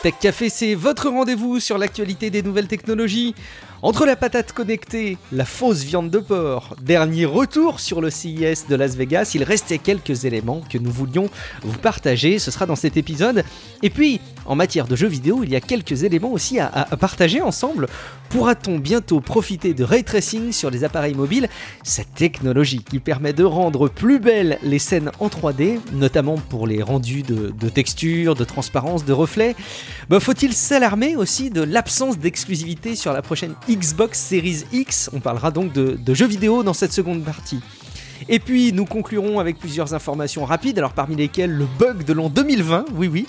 Tech Café, c'est votre rendez-vous sur l'actualité des nouvelles technologies. Entre la patate connectée, la fausse viande de porc, dernier retour sur le CES de Las Vegas, il restait quelques éléments que nous voulions vous partager, ce sera dans cet épisode. Et puis, en matière de jeux vidéo, il y a quelques éléments aussi à partager ensemble. Pourra-t-on bientôt profiter de Ray Tracing sur les appareils mobiles, cette technologie qui permet de rendre plus belles les scènes en 3D, notamment pour les rendus de textures, de transparence, de reflets. Faut-il s'alarmer aussi de l'absence d'exclusivité sur la prochaine Xbox Series X? On parlera donc de jeux vidéo dans cette seconde partie. Et puis nous conclurons avec plusieurs informations rapides, alors parmi lesquelles le bug de l'an 2020,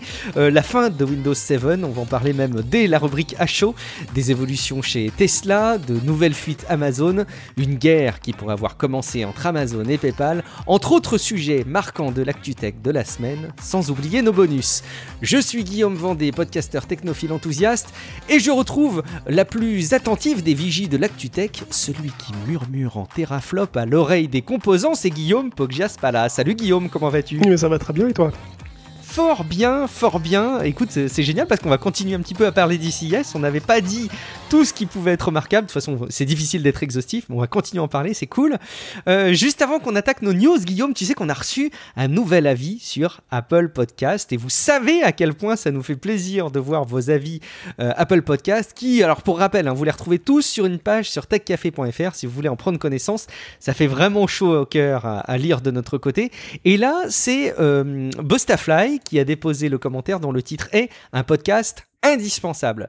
la fin de Windows 7, on va en parler même dès la rubrique à chaud, des évolutions chez Tesla, de nouvelles fuites Amazon, une guerre qui pourrait avoir commencé entre Amazon et PayPal, entre autres sujets marquants de l'ActuTech de la semaine, sans oublier nos bonus. Je suis Guillaume Vendée, podcasteur technophile enthousiaste, et je retrouve la plus attentive des vigies de l'ActuTech, celui qui murmure en teraflop à l'oreille des composants, c'est Guillaume Poggiaspala. Salut Guillaume, comment vas-tu ? Mais ça va très bien et toi ? Fort bien. Écoute, c'est génial parce qu'on va continuer un petit peu à parler d'ICS. On n'avait pas dit tout ce qui pouvait être remarquable. De toute façon, c'est difficile d'être exhaustif, mais on va continuer à en parler, c'est cool. Juste avant qu'on attaque nos news, Guillaume, tu sais qu'on a reçu un nouvel avis sur Apple Podcast. Et vous savez à quel point ça nous fait plaisir de voir vos avis Apple Podcast qui, alors pour rappel, vous les retrouvez tous sur une page sur techcafé.fr si vous voulez en prendre connaissance. Ça fait vraiment chaud au cœur à lire de notre côté. Et là, c'est Bustafly qui a déposé le commentaire dont le titre est « Un podcast indispensable ».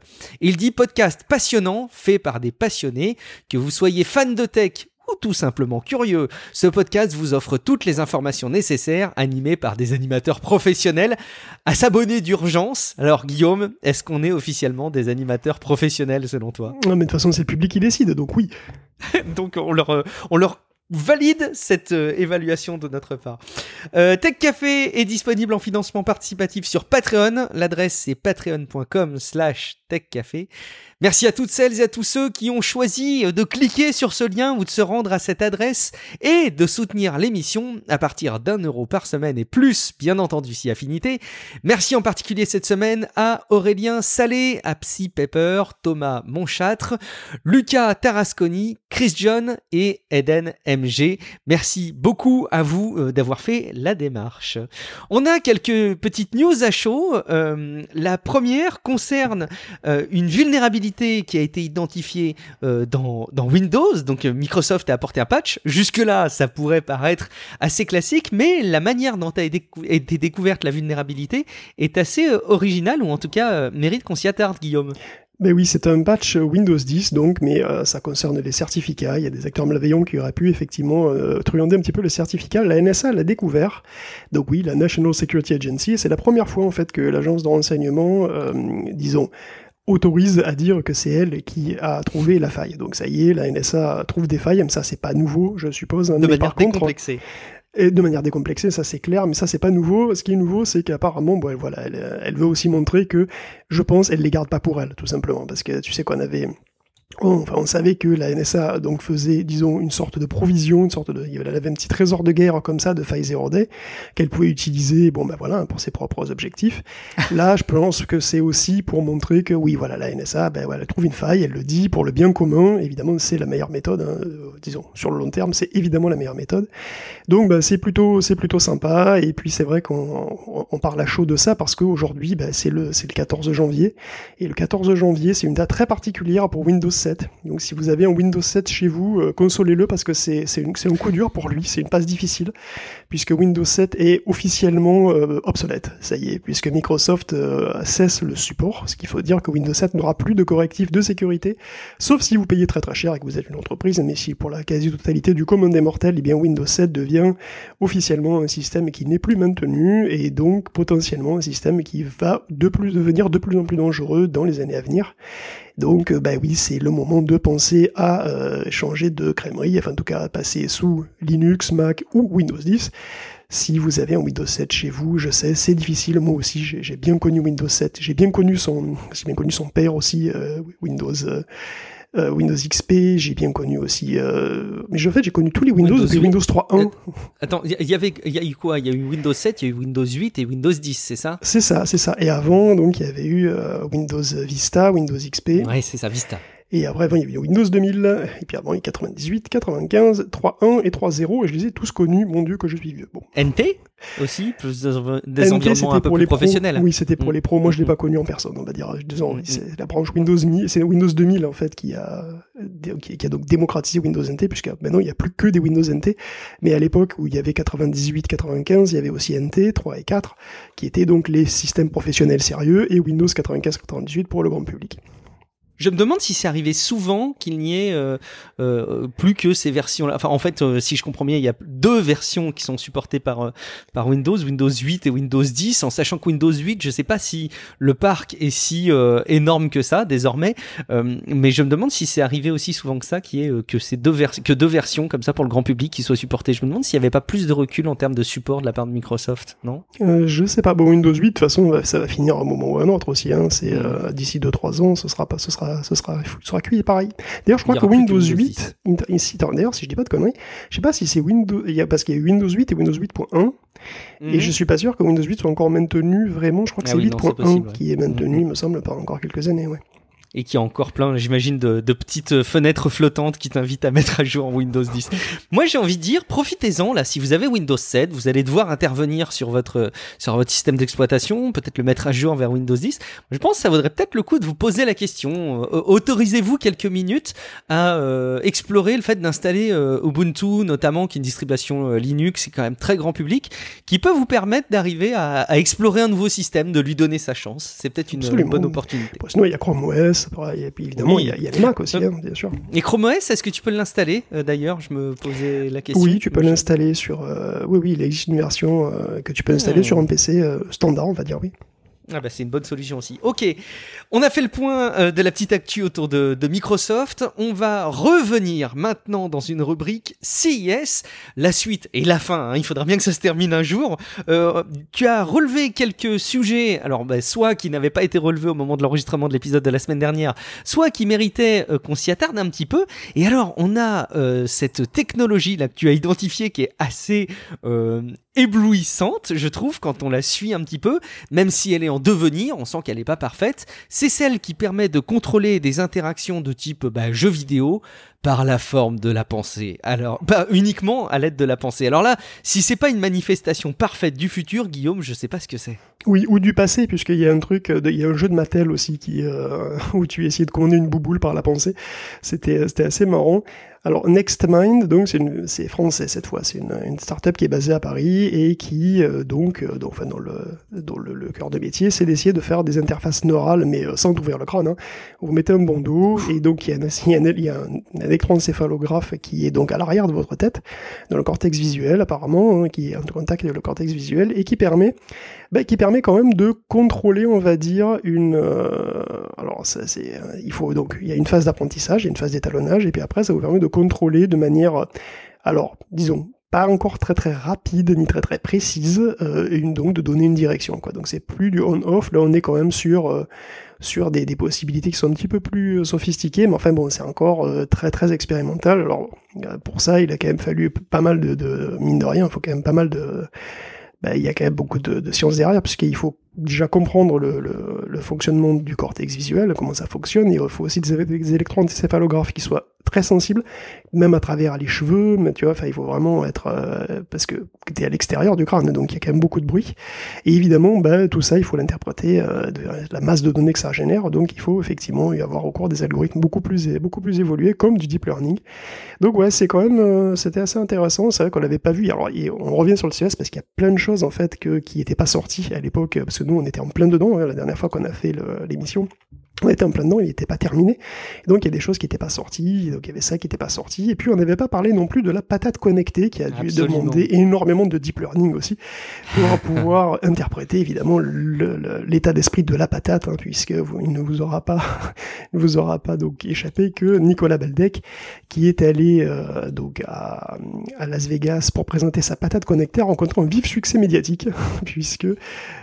Il dit « Podcast passionnant, fait par des passionnés, que vous soyez fan de tech ou tout simplement curieux, ce podcast vous offre toutes les informations nécessaires, animé par des animateurs professionnels. À s'abonner d'urgence ». Alors Guillaume, est-ce qu'on est officiellement des animateurs professionnels selon toi ? Non mais de toute façon c'est le public qui décide, donc oui. Donc on leur valide cette évaluation de notre part. Tech Café est disponible en financement participatif sur Patreon. L'adresse c'est patreon.com/techcafé. Merci à toutes celles et à tous ceux qui ont choisi de cliquer sur ce lien ou de se rendre à cette adresse et de soutenir l'émission à partir d'€1 par semaine et plus, bien entendu, si affinité. Merci en particulier cette semaine à Aurélien Salé, à Psy Pepper, Thomas Monchâtre, Lucas Tarasconi, Chris John et Eden MG. Merci beaucoup à vous d'avoir fait la démarche. On a quelques petites news à chaud. La première concerne une vulnérabilité qui a été identifiée dans Windows. Donc Microsoft a apporté un patch. Jusque-là, ça pourrait paraître assez classique, mais la manière dont a été découverte la vulnérabilité est assez originale, ou en tout cas mérite qu'on s'y attarde, Guillaume. Ben oui, c'est un patch Windows 10 donc, mais ça concerne les certificats. Il y a des acteurs malveillants qui auraient pu effectivement truander un petit peu le certificat. La NSA l'a découvert. Donc oui, la National Security Agency, c'est la première fois en fait que l'agence de renseignement, autorise à dire que c'est elle qui a trouvé la faille. Donc ça y est, la NSA trouve des failles, mais ça c'est pas nouveau, je suppose. De manière décomplexée. Et de manière décomplexée, ça c'est clair, mais ça c'est pas nouveau. Ce qui est nouveau, c'est qu'apparemment, elle veut aussi montrer que, je pense, elle les garde pas pour elle, tout simplement, parce que tu sais qu'on avait... on savait que la NSA donc faisait, disons, une sorte de provision, elle avait un petit trésor de guerre comme ça de failles zero day qu'elle pouvait utiliser, pour ses propres objectifs. Là, je pense que c'est aussi pour montrer que oui, voilà, la NSA, elle trouve une faille, elle le dit pour le bien commun. Évidemment, c'est la meilleure méthode, disons, sur le long terme, c'est évidemment la meilleure méthode. Donc, c'est plutôt sympa. Et puis, c'est vrai qu'on parle à chaud de ça parce qu'aujourd'hui, c'est le 14 janvier. Et le 14 janvier, c'est une date très particulière pour Windows 7. Donc si vous avez un Windows 7 chez vous, consolez-le parce que c'est un coup dur pour lui, c'est une passe difficile, puisque Windows 7 est officiellement obsolète, ça y est, puisque Microsoft cesse le support, ce qu'il faut dire que Windows 7 n'aura plus de correctifs de sécurité, sauf si vous payez très très cher et que vous êtes une entreprise, mais si pour la quasi-totalité du commun des mortels, eh bien Windows 7 devient officiellement un système qui n'est plus maintenu, et donc potentiellement un système qui va devenir de plus en plus dangereux dans les années à venir. Donc, oui, c'est le moment de penser à changer de crèmerie, enfin en tout cas à passer sous Linux, Mac ou Windows 10. Si vous avez un Windows 7 chez vous, je sais, c'est difficile, moi aussi, j'ai bien connu Windows 7, j'ai bien connu son père aussi, Windows Windows XP, j'ai bien connu aussi. Mais en fait, j'ai connu tous les Windows depuis Windows 3.1. Attends, il y a eu quoi? Il y a eu Windows 7, il y a eu Windows 8 et Windows 10, c'est ça? C'est ça. Et avant, donc, il y avait eu Windows Vista, Windows XP. Ouais, c'est ça, Vista. Et après, il y avait Windows 2000, et puis avant, il y a 98, 95, 3.1 et 3.0, et je les ai tous connus, mon Dieu, que je suis vieux. Bon. NT aussi, plus des NT, environnements un peu plus professionnels. Oui, c'était pour les pros. Moi, je l'ai pas connu en personne, on va dire. C'est la branche Windows 1000, c'est Windows 2000 en fait qui a donc démocratisé Windows NT, puisque maintenant il n'y a plus que des Windows NT. Mais à l'époque où il y avait 98, 95, il y avait aussi NT 3 et 4, qui étaient donc les systèmes professionnels sérieux, et Windows 95, 98 pour le grand public. Je me demande si c'est arrivé souvent qu'il n'y ait plus que ces versions-là. Enfin, en fait, si je comprends bien, il y a 2 versions qui sont supportées par Windows, Windows 8 et Windows 10, en sachant que Windows 8, je sais pas si le parc est si énorme que ça, désormais, mais je me demande si c'est arrivé aussi souvent que ça, qu'il y ait que 2 versions comme ça pour le grand public qui soient supportées. Je me demande s'il n'y avait pas plus de recul en termes de support de la part de Microsoft, non? Je sais pas. Bon, Windows 8, de toute façon, ça va finir à un moment ou à un autre aussi. Hein. C'est d'ici 2-3 ans, ce sera cuit pareil. D'ailleurs, je crois que Windows 8, d'ailleurs, si je dis pas de conneries, je sais pas si c'est Windows, parce qu'il y a Windows 8 et Windows 8.1, et je suis pas sûr que Windows 8 soit encore maintenu vraiment. Je crois que c'est 8.1 qui est maintenu, il me semble, par encore quelques années, ouais. Et qui a encore plein, j'imagine, de petites fenêtres flottantes qui t'invitent à mettre à jour Windows 10. Moi, j'ai envie de dire, profitez-en, là, si vous avez Windows 7, vous allez devoir intervenir sur votre système d'exploitation, peut-être le mettre à jour vers Windows 10. Je pense que ça vaudrait peut-être le coup de vous poser la question. Autorisez-vous quelques minutes à explorer le fait d'installer Ubuntu, notamment, qui est une distribution Linux, c'est quand même très grand public, qui peut vous permettre d'arriver à explorer un nouveau système, de lui donner sa chance. C'est peut-être une bonne opportunité. Sinon, il y a Chrome OS. Et puis évidemment, il y a les Mac aussi, bien sûr. Et Chrome OS, est-ce que tu peux l'installer d'ailleurs? Je me posais la question. Oui, tu peux l'installer sur... oui, il existe une version que tu peux installer sur un PC standard, on va dire, oui. Ah bah c'est une bonne solution aussi. Ok, on a fait le point de la petite actu autour de Microsoft. On va revenir maintenant dans une rubrique CIS, la suite et la fin. Hein. Il faudra bien que ça se termine un jour. Tu as relevé quelques sujets, alors soit qui n'avaient pas été relevés au moment de l'enregistrement de l'épisode de la semaine dernière, soit qui méritaient qu'on s'y attarde un petit peu. Et alors on a cette technologie là que tu as identifiée qui est assez éblouissante, je trouve, quand on la suit un petit peu, même si elle est en devenir, on sent qu'elle n'est pas parfaite. C'est celle qui permet de contrôler des interactions de type jeu vidéo par la forme de la pensée. Alors, pas uniquement à l'aide de la pensée. Alors là, si c'est pas une manifestation parfaite du futur, Guillaume, je sais pas ce que c'est. Oui, ou du passé, puisqu'il y a un truc, il y a un jeu de Mattel aussi où tu essayais de commander une bouboule par la pensée. C'était assez marrant. Alors NextMind, donc c'est français cette fois, c'est une start-up qui est basée à Paris et qui dans le cœur de métier, c'est d'essayer de faire des interfaces neurales, mais sans ouvrir le crâne. Hein. Vous mettez un bandeau et donc il y a un électroencéphalographe qui est donc à l'arrière de votre tête, dans le cortex visuel apparemment, hein, qui est en contact avec le cortex visuel et qui permet quand même de contrôler, on va dire, alors ça c'est, il y a une phase d'apprentissage, il y a une phase d'étalonnage, et puis après ça vous permet de contrôler de manière, alors disons, pas encore très très rapide ni très très précise, donc de donner une direction, quoi. Donc c'est plus du on-off, là on est quand même sur des possibilités qui sont un petit peu plus sophistiquées, mais enfin bon, c'est encore très très expérimental. Alors pour ça, il a quand même fallu pas mal de mine de rien, il faut quand même pas mal de... il y a quand même beaucoup de sciences derrière, puisqu'il faut déjà comprendre le fonctionnement du cortex visuel, comment ça fonctionne, et il faut aussi des électroencéphalographes qui soient très sensibles, même à travers les cheveux, mais tu vois, il faut vraiment être... parce que tu es à l'extérieur du crâne, donc il y a quand même beaucoup de bruit, et évidemment, tout ça, il faut l'interpréter de la masse de données que ça génère, donc il faut effectivement y avoir recours à des algorithmes beaucoup plus évolués, comme du deep learning. Donc ouais, c'est quand même... c'était assez intéressant, c'est vrai qu'on l'avait pas vu. Alors, on revient sur le CES, parce qu'il y a plein de choses, en fait, qui n'étaient pas sorties à l'époque, parce que nous, on était en plein dedans, hein, la dernière fois qu'on a fait l'émission. On était en plein dedans, il n'était pas terminé. Et donc il y a des choses qui n'étaient pas sorties, donc il y avait ça qui n'était pas sorti. Et puis on n'avait pas parlé non plus de la patate connectée qui a dû demander énormément de deep learning aussi pour pouvoir interpréter évidemment l'état d'esprit de la patate, hein, puisque il ne vous aura pas donc échappé que Nicolas Beldec, qui est allé donc à Las Vegas pour présenter sa patate connectée, a rencontré un vif succès médiatique puisque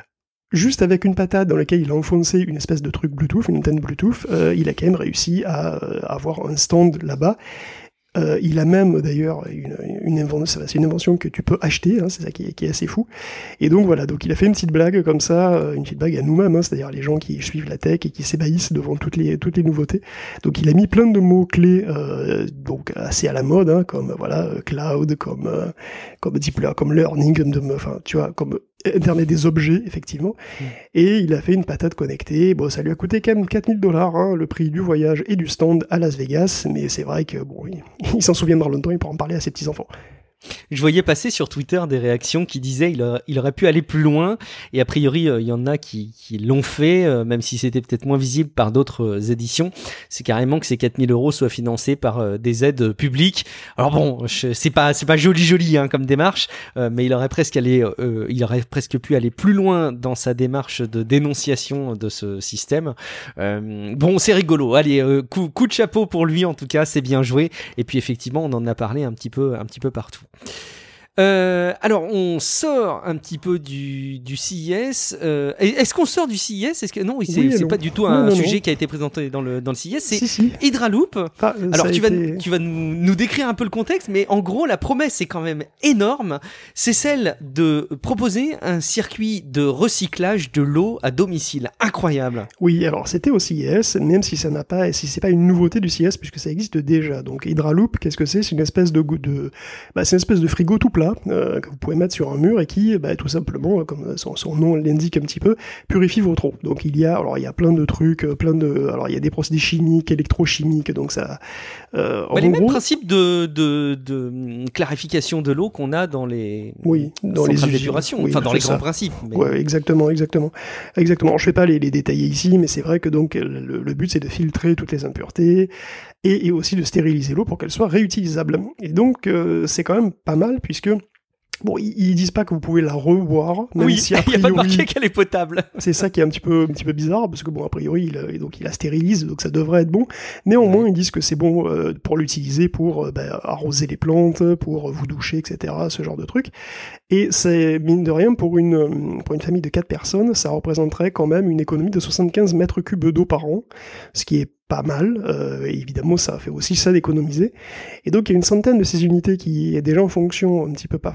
juste avec une patate dans laquelle il a enfoncé une espèce de truc Bluetooth, une antenne Bluetooth, il a quand même réussi à avoir un stand là-bas. Il a même d'ailleurs c'est une invention que tu peux acheter, hein, c'est ça qui est assez fou. Et donc voilà, donc il a fait une petite blague comme ça, une petite blague à nous-mêmes, hein, c'est-à-dire les gens qui suivent la tech et qui s'ébahissent devant toutes les nouveautés. Donc il a mis plein de mots clés, donc assez à la mode, hein, comme voilà cloud, comme deep learning, comme learning, enfin tu vois, comme Internet des objets, effectivement. Et il a fait une patate connectée. Bon, ça lui a coûté quand même $4 000, hein, le prix du voyage et du stand à Las Vegas. Mais c'est vrai que, bon, il s'en souviendra longtemps, il pourra en parler à ses petits-enfants. Je voyais passer sur Twitter des réactions qui disaient il aurait pu aller plus loin, et a priori il y en a qui l'ont fait, même si c'était peut-être moins visible par d'autres éditions. C'est carrément que ces 4 000 € soient financés par des aides publiques. Alors bon, c'est pas joli hein, comme démarche, mais il aurait presque pu aller plus loin dans sa démarche de dénonciation de ce système. Bon, c'est rigolo. Allez, coup de chapeau pour lui en tout cas, c'est bien joué. Et puis effectivement, on en a parlé un petit peu partout. Alors on sort un petit peu du CES. Est-ce qu'on sort du CES? Est-ce que non, c'est pas du tout un sujet qui a été présenté dans le CES. C'est si. Hydraloop. Alors tu vas nous décrire un peu le contexte, mais en gros la promesse est quand même énorme. C'est celle de proposer un circuit de recyclage de l'eau à domicile. Incroyable. Oui, alors c'était au CES, même si c'est pas une nouveauté du CES puisque ça existe déjà. Donc Hydraloop, qu'est-ce que c'est? C'est une espèce c'est une espèce de frigo tout plat. Que vous pouvez mettre sur un mur et qui, tout simplement, comme son nom l'indique un petit peu, purifie votre eau. Donc il y a plein de trucs, alors il y a des procédés chimiques, électrochimiques, donc ça. Les mêmes principes de clarification de l'eau qu'on a dans les centrales d'épuration, enfin dans les grands principes. Mais... Ouais, exactement. Je fais pas les détailler ici, mais c'est vrai que donc le but c'est de filtrer toutes les impuretés et aussi de stériliser l'eau pour qu'elle soit réutilisable. Et donc c'est quand même pas mal puisque bon, ils disent pas que vous pouvez la reboire, même si a priori, il n'y a pas marqué qu'elle est potable. C'est ça qui est un petit peu bizarre, parce que bon, a priori, il la stérilise, donc ça devrait être bon. Néanmoins, ils disent que c'est bon pour l'utiliser, pour arroser les plantes, pour vous doucher, etc., ce genre de truc. Et c'est, mine de rien, pour une famille de 4 personnes, ça représenterait quand même une économie de 75 mètres cubes d'eau par an, ce qui est pas mal, et évidemment ça fait aussi ça d'économiser. Et donc il y a une centaine de ces unités qui est déjà en fonction un petit peu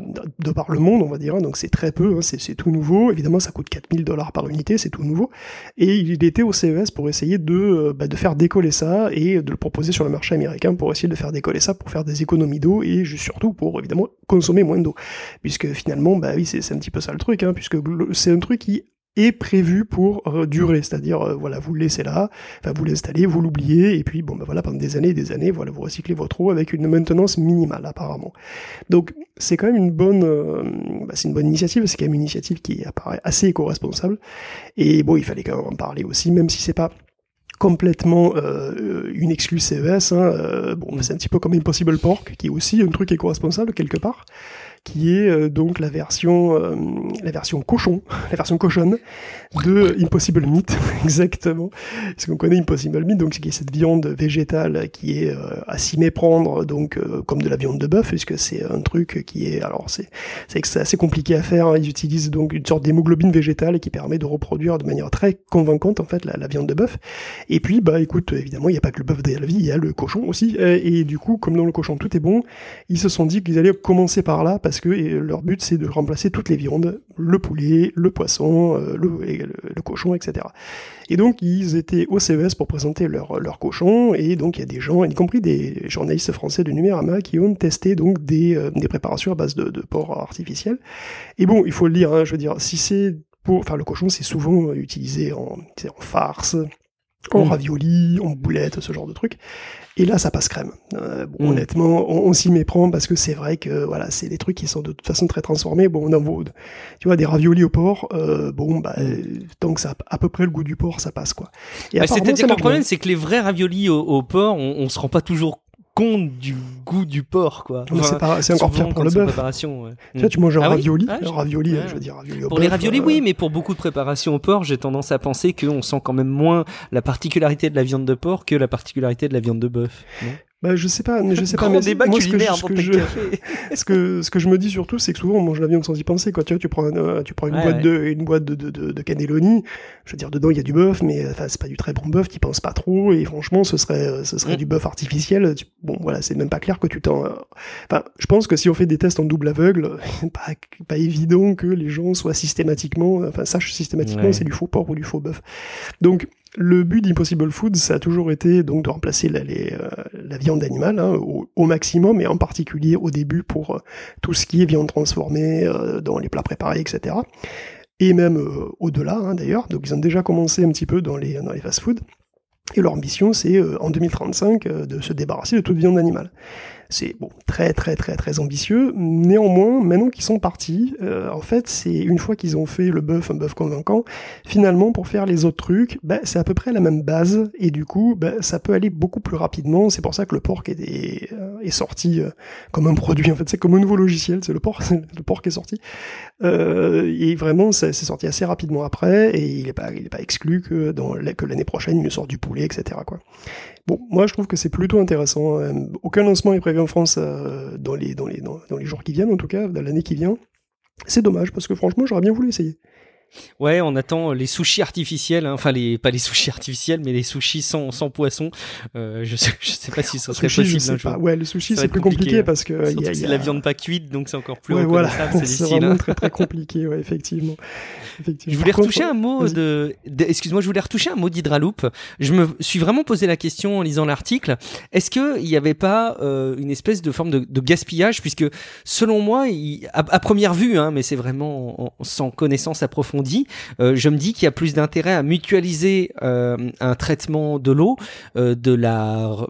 de par le monde, on va dire, donc c'est très peu, hein, c'est tout nouveau. Évidemment ça coûte $4 000 par unité, c'est tout nouveau. Et il était au CES pour essayer de faire décoller ça et de le proposer sur le marché américain pour essayer de faire décoller ça, pour faire des économies d'eau et surtout pour évidemment consommer moins d'eau. Puisque finalement, oui, c'est un petit peu ça le truc, hein, puisque c'est un truc qui est prévu pour durer, c'est-à-dire vous le laissez là, vous l'installez, vous l'oubliez, et puis pendant des années et des années, vous recyclez votre eau avec une maintenance minimale apparemment. Donc c'est quand même une bonne initiative, c'est quand même une initiative qui apparaît assez éco-responsable, et bon, il fallait quand même en parler aussi, même si c'est pas complètement une exclue CES, hein, c'est un petit peu comme Impossible Pork, qui est aussi un truc éco-responsable quelque part, qui est donc la version cochon, la version cochonne de Impossible Meat, exactement. Parce qu'on connaît Impossible Meat, donc c'est cette viande végétale qui est à s'y méprendre, donc comme de la viande de bœuf, puisque c'est un truc qui est, alors c'est assez compliqué à faire, hein. Ils utilisent donc une sorte d'hémoglobine végétale qui permet de reproduire de manière très convaincante en fait la viande de bœuf. Et puis écoute, évidemment il n'y a pas que le bœuf de la vie, il y a le cochon aussi, et du coup comme dans le cochon tout est bon, ils se sont dit qu'ils allaient commencer par là parce que leur but c'est de remplacer toutes les viandes, le poulet, le poisson, le cochon, etc. Et donc ils étaient au CES pour présenter leur cochon, et donc il y a des gens, y compris des journalistes français de Numérama, qui ont testé donc des préparations à base de porc artificiel. Et bon, il faut le dire, hein, je veux dire, si c'est le cochon c'est souvent utilisé en farce, en ravioli, en boulettes, ce genre de trucs. Et là, ça passe crème. Honnêtement, on s'y méprend parce que c'est vrai que c'est des trucs qui sont de toute façon très transformés. Bon, tu vois, des raviolis au porc, tant que ça a à peu près le goût du porc, ça passe quoi. C'est-à-dire que le problème, c'est que les vrais raviolis au porc, on se rend pas toujours compte du goût du porc, quoi. C'est encore pire pour le bœuf. Ouais. Tu manges un ravioli, je veux dire ravioli au pour bœuf, les raviolis, oui, mais pour beaucoup de préparations au porc, j'ai tendance à penser qu'on sent quand même moins la particularité de la viande de porc que la particularité de la viande de bœuf. Bah, je sais pas, mais Grand débat moi, culinaire pour Tech Café. ce que je me dis surtout, c'est que souvent on mange la viande sans y penser, quoi. Tu vois, tu prends une boîte de cannelloni, je veux dire, dedans il y a du bœuf, mais enfin, c'est pas du très bon bœuf, t'y penses pas trop, et franchement, ce serait du bœuf artificiel. Bon, voilà, c'est même pas clair que tu t'en... Enfin, je pense que si on fait des tests en double aveugle, pas évident que les gens sachent systématiquement c'est du faux porc ou du faux bœuf. Donc, le but d'Impossible Foods, ça a toujours été donc de remplacer la viande animale au maximum, et en particulier au début pour tout ce qui est viande transformée dans les plats préparés, etc. Et même au-delà, d'ailleurs. Donc ils ont déjà commencé un petit peu dans les fast-foods. Et leur ambition, c'est en 2035 de se débarrasser de toute viande animale. C'est bon, très très très très ambitieux. Néanmoins, maintenant qu'ils sont partis, en fait, c'est une fois qu'ils ont fait un bœuf convaincant, finalement, pour faire les autres trucs, c'est à peu près la même base, et du coup, ça peut aller beaucoup plus rapidement. C'est pour ça que le porc est sorti comme un produit, en fait, c'est comme un nouveau logiciel, c'est le porc qui est sorti. Et vraiment, c'est sorti assez rapidement après, et il est pas exclu que l'année prochaine, il nous sorte du poulet, etc., quoi. Bon, moi je trouve que c'est plutôt intéressant. Aucun lancement est prévu en France dans les jours qui viennent, en tout cas, dans l'année qui vient. C'est dommage, parce que franchement, j'aurais bien voulu essayer. Ouais, on attend les sushis artificiels, enfin pas les sushis artificiels, mais les sushis sans poisson. Je sais pas si ça serait sushi, possible. Je sais pas. Ouais, le sushi c'est plus compliqué parce que c'est la viande pas cuite, donc c'est encore plus reconnaissable. Voilà. C'est difficile. C'est vraiment très très compliqué, ouais, effectivement. Je voulais retoucher un mot excuse-moi, je voulais retoucher un mot d'Hydraloop. Je me suis vraiment posé la question en lisant l'article. Est-ce que il y avait pas une espèce de forme de gaspillage, puisque selon moi, à première vue, mais c'est vraiment sans connaissance approfondie. Je me dis qu'il y a plus d'intérêt à mutualiser un traitement de l'eau, de la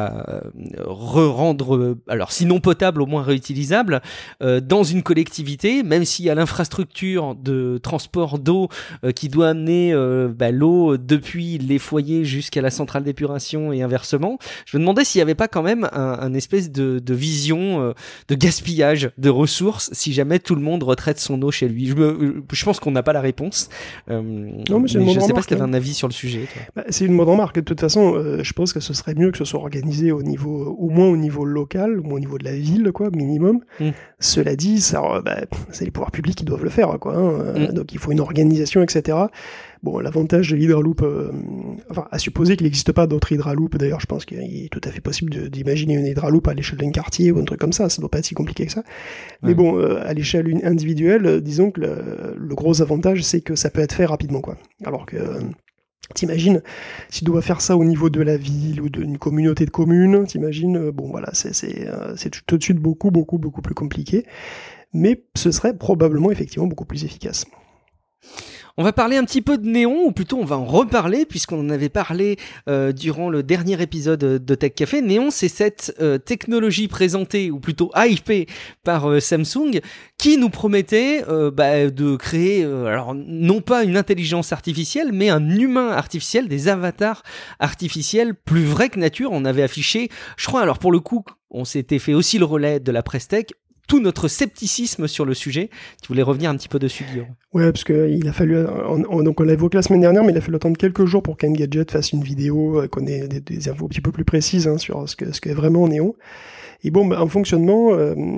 rendre, alors sinon potable, au moins réutilisable, dans une collectivité, même s'il y a l'infrastructure de transport d'eau qui doit amener l'eau depuis les foyers jusqu'à la centrale d'épuration et inversement. Je me demandais s'il n'y avait pas quand même un espèce de vision de gaspillage de ressources si jamais tout le monde retraite son eau chez lui. Je pense qu'on n'a pas la réponse. Non, mais je ne sais pas si tu avais un avis sur le sujet. C'est une bonne remarque. De toute façon, je pense que ce serait mieux que ce soit organisé au moins au niveau local, au moins au niveau de la ville, quoi, minimum. Cela dit, c'est les pouvoirs publics qui doivent le faire, quoi. Donc il faut une organisation, etc. Bon, l'avantage de l'Hydraloop, à supposer qu'il n'existe pas d'autres Hydraloop, d'ailleurs, je pense qu'il est tout à fait possible d'imaginer une Hydraloop à l'échelle d'un quartier ou un truc comme ça doit pas être si compliqué que ça. Mais bon, à l'échelle individuelle, disons que le gros avantage, c'est que ça peut être fait rapidement, quoi. Alors que, t'imagines, si tu dois faire ça au niveau de la ville ou d'une communauté de communes, t'imagines, c'est tout de suite beaucoup plus compliqué, mais ce serait probablement effectivement beaucoup plus efficace. On va parler un petit peu de Néon, ou plutôt on va en reparler, puisqu'on en avait parlé durant le dernier épisode de Tech Café. Néon, c'est cette technologie présentée, ou plutôt hypée par Samsung, qui nous promettait de créer, alors non pas une intelligence artificielle, mais un humain artificiel, des avatars artificiels plus vrais que nature. On avait affiché, je crois, alors pour le coup, on s'était fait aussi le relais de la presse tech, tout notre scepticisme sur le sujet. Tu voulais revenir un petit peu dessus, Guillaume? Ouais, parce qu'il a fallu, donc on l'a évoqué la semaine dernière, mais il a fallu attendre quelques jours pour qu'Engadget fasse une vidéo, qu'on ait des infos un petit peu plus précises sur ce qu'est vraiment Néon. Et bon, en fonctionnement,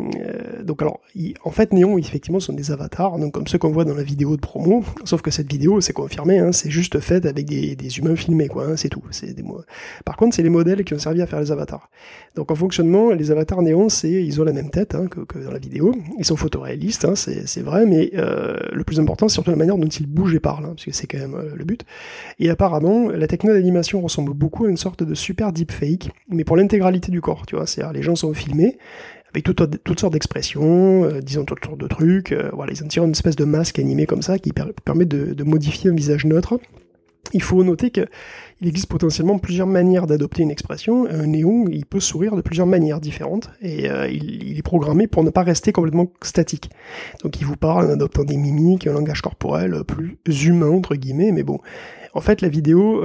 en fait, Néon, effectivement, sont des avatars, donc comme ceux qu'on voit dans la vidéo de promo, sauf que cette vidéo, c'est confirmé, c'est juste faite avec des humains filmés, quoi, c'est tout. Par contre, c'est les modèles qui ont servi à faire les avatars. Donc en fonctionnement, les avatars Néon, ils ont la même tête que dans la vidéo, ils sont photoréalistes, c'est vrai, mais le plus important, c'est surtout la manière dont ils bougent et parlent, parce que c'est quand même le but. Et apparemment, la techno d'animation ressemble beaucoup à une sorte de super deepfake, mais pour l'intégralité du corps, tu vois, c'est-à-dire les gens sont filmés, avec toutes sortes d'expressions, disons toutes sortes de trucs, ils en tirent une espèce de masque animé comme ça, qui permet de modifier un visage neutre. Il faut noter qu'il existe potentiellement plusieurs manières d'adopter une expression. Un Néon, il peut sourire de plusieurs manières différentes, et il est programmé pour ne pas rester complètement statique. Donc il vous parle en adoptant des mimiques, un langage corporel plus humain, entre guillemets, mais bon... En fait, la vidéo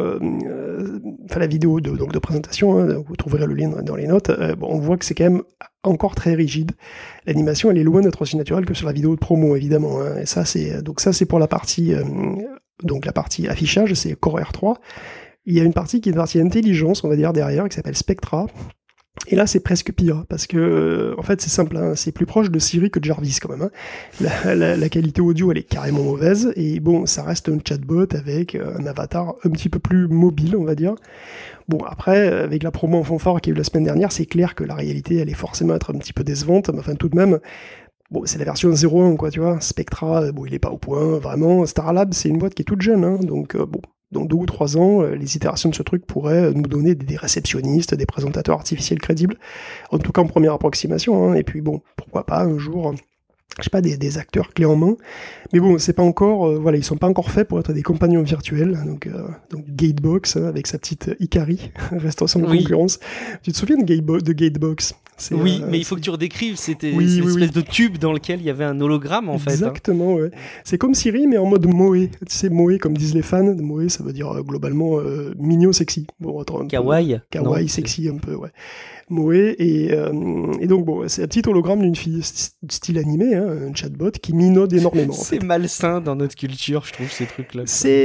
de présentation, vous trouverez le lien dans les notes, on voit que c'est quand même encore très rigide. L'animation, elle est loin d'être aussi naturelle que sur la vidéo de promo, évidemment. Et ça, c'est pour la partie affichage, c'est Core R3. Il y a une partie qui est une partie intelligence, on va dire, derrière, qui s'appelle Spectra. Et là, c'est presque pire, parce que, en fait, c'est simple, hein, c'est plus proche de Siri que de Jarvis, quand même. Hein. La qualité audio, elle est carrément mauvaise, et bon, ça reste un chatbot avec un avatar un petit peu plus mobile, on va dire. Bon, après, avec la promo en fanfare qu'il y a eu la semaine dernière, c'est clair que la réalité, elle est forcément être un petit peu décevante, mais enfin, tout de même, bon, c'est la version 0.1, quoi, tu vois. Spectra, bon, il est pas au point, vraiment. Starlab, c'est une boîte qui est toute jeune, hein, donc, bon. Dans 2 ou 3 ans, les itérations de ce truc pourraient nous donner des réceptionnistes, des présentateurs artificiels crédibles, en tout cas en première approximation, hein. Et puis bon, pourquoi pas un jour, je sais pas, des acteurs clés en main. Mais bon, c'est pas encore, voilà, ils sont pas encore faits pour être des compagnons virtuels. Donc Gatebox, hein, avec sa petite Ikari, reste sans concurrence. Tu te souviens de Gatebox? Oui, mais il faut que tu redécrives, c'était une espèce de tube dans lequel il y avait un hologramme, en fait. Exactement, ouais. C'est comme Siri, mais en mode Moe. Tu sais, Moe, comme disent les fans, Moe, ça veut dire globalement mignon, sexy. Bon, kawaii. Kawaii, non, sexy, un peu, ouais. Moe, et donc, bon, c'est un petit hologramme d'une fille style animé, hein, un chatbot qui minaude énormément. C'est malsain dans notre culture, je trouve, ces trucs-là.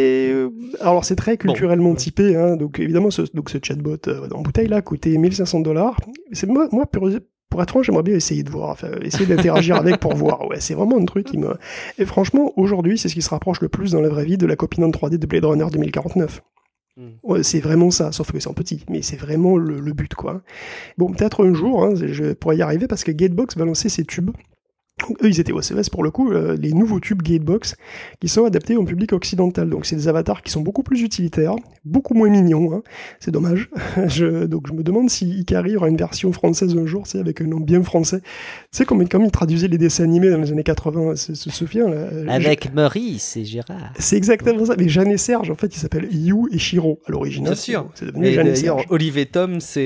Alors, c'est très culturellement typé, hein, donc évidemment, ce chatbot en bouteille, là, coûtait $1 500. C'est moi, pour être franc, j'aimerais bien essayer de voir, enfin, essayer d'interagir avec pour voir. Ouais, c'est vraiment un truc qui me... Et franchement, aujourd'hui, c'est ce qui se rapproche le plus dans la vraie vie de la copine en 3D de Blade Runner 2049. Ouais, c'est vraiment ça, sauf que c'est en petit, mais c'est vraiment le but, quoi. Bon, peut-être un jour, hein, je pourrais y arriver, parce que Gatebox va lancer ses tubes. Donc, eux, ils étaient au CES pour le coup, les nouveaux tubes Gatebox qui sont adaptés au public occidental. Donc, c'est des avatars qui sont beaucoup plus utilitaires, beaucoup moins mignons, hein. C'est dommage. Donc, je me demande si Ikari aura une version française un jour, tu sais, avec un nom bien français. Tu sais, comme ils traduisaient les dessins animés dans les années 80, se souvient là, avec Maurice et Gérard. C'est exactement ça. Mais Jeanne et Serge, en fait, ils s'appellent Yu et Shiro à l'original. Bien sûr. C'est devenu Jeanne et Serge. Olive et Tom, c'est...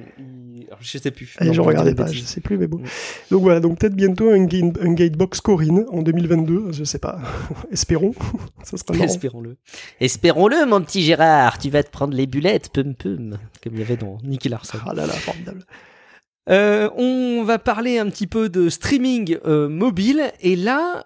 je sais plus. Je regardais pas, je sais plus, mais bon. Donc voilà, donc peut-être bientôt un Gatebox Corinne en 2022, je sais pas. Espérons. Ça sera marrant. Espérons-le. Espérons-le, mon petit Gérard. Tu vas te prendre les bulettes, pum comme il y avait dans Nicky Larson. Ah là là, formidable. On va parler un petit peu de streaming mobile, et là,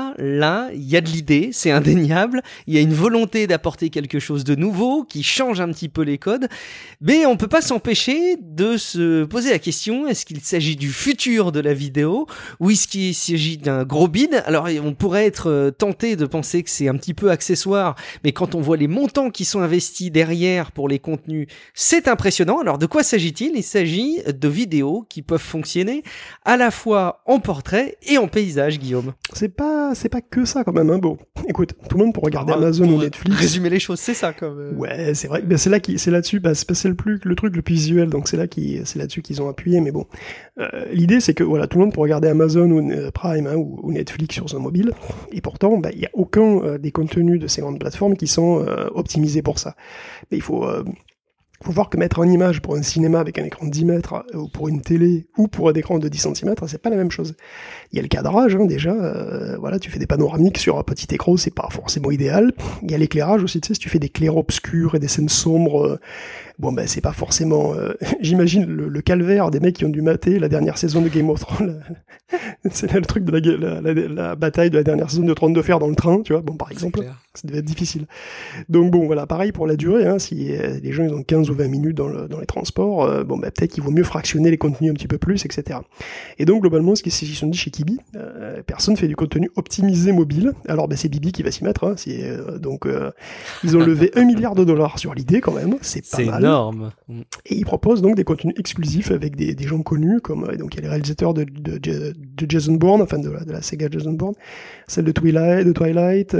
il y a de l'idée, c'est indéniable, il y a une volonté d'apporter quelque chose de nouveau, qui change un petit peu les codes, mais on peut pas s'empêcher de se poser la question, est-ce qu'il s'agit du futur de la vidéo, ou est-ce qu'il s'agit d'un gros bid? Alors, on pourrait être tenté de penser que c'est un petit peu accessoire, mais quand on voit les montants qui sont investis derrière pour les contenus, c'est impressionnant. Alors, de quoi s'agit-il? Il s'agit de vidéos qui peuvent fonctionner à la fois en portrait et en paysage, Guillaume. C'est pas que ça quand même, hein. Bon, écoute, tout le monde peut regarder Amazon ou Netflix. Résumer les choses, c'est ça quand même. Ouais, c'est vrai. Ben, c'est là-dessus, c'est le truc le plus visuel, donc c'est là-dessus qu'ils ont appuyé. Mais bon, l'idée c'est que voilà, tout le monde peut regarder Amazon ou Prime, hein, ou Netflix sur son mobile, et pourtant, il y a aucun des contenus de ces grandes plateformes qui sont optimisés pour ça. Mais il faut voir que mettre en image pour un cinéma avec un écran de 10 mètres, ou pour une télé, ou pour un écran de 10 cm, c'est pas la même chose. Il y a le cadrage, hein, déjà, voilà, tu fais des panoramiques sur un petit écran, c'est pas forcément idéal. Il y a l'éclairage aussi, tu sais, si tu fais des clairs-obscurs et des scènes sombres, bon ben c'est pas forcément... J'imagine le calvaire des mecs qui ont dû mater la dernière saison de Game of Thrones. C'est là le truc de la bataille de la dernière saison de Trône de Fer dans le train, tu vois, bon par exemple, ça devait être difficile. Donc bon, voilà, pareil pour la durée, hein, si les gens ils ont 15 ou 20 minutes dans les transports, bon ben peut-être qu'il vaut mieux fractionner les contenus un petit peu plus, etc. Et donc globalement, ce qu'ils se sont dit chez Quibi, personne fait du contenu optimisé mobile, alors ben c'est Bibi qui va s'y mettre, hein, donc ils ont levé $1 milliard sur l'idée quand même, c'est pas mal. C'est énorme. Et ils proposent donc des contenus exclusifs avec des gens connus, comme donc il y a les réalisateurs de Jason Bourne, enfin de la saga Jason Bourne, celle de Twilight,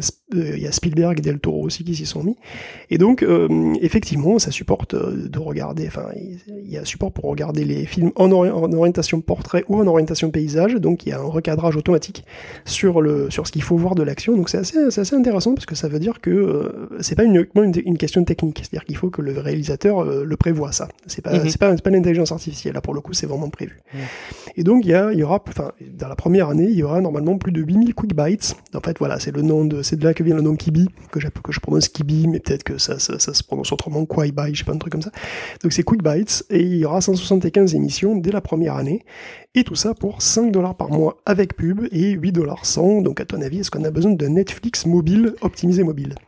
il y a Spielberg et Del Toro aussi qui s'y sont mis. Et donc effectivement, ça supporte de regarder, enfin il y a support pour regarder les films en orientation portrait ou en orientation paysage, donc il y a un recadrage automatique sur ce qu'il faut voir de l'action, donc c'est assez intéressant parce que ça veut dire que c'est pas uniquement une question technique, c'est-à-dire qu'il faut que le réalisateur le prévoit ça. C'est pas l'intelligence artificielle, là pour le coup c'est vraiment prévu. Et donc il y aura, enfin dans la première année, il y aura normalement plus de 8000 quick bites. En fait voilà, c'est de là que vient le nom Quibi, que je prononce Quibi, mais peut-être que ça se prononce autrement, Quai-Bite, je sais pas, un truc comme ça. Donc c'est quick bites, et il y aura 175 émissions dès la première année, et tout ça pour $5 par mois avec pub et $8 sans. Donc à ton avis, est-ce qu'on a besoin de Netflix mobile, optimisé mobile?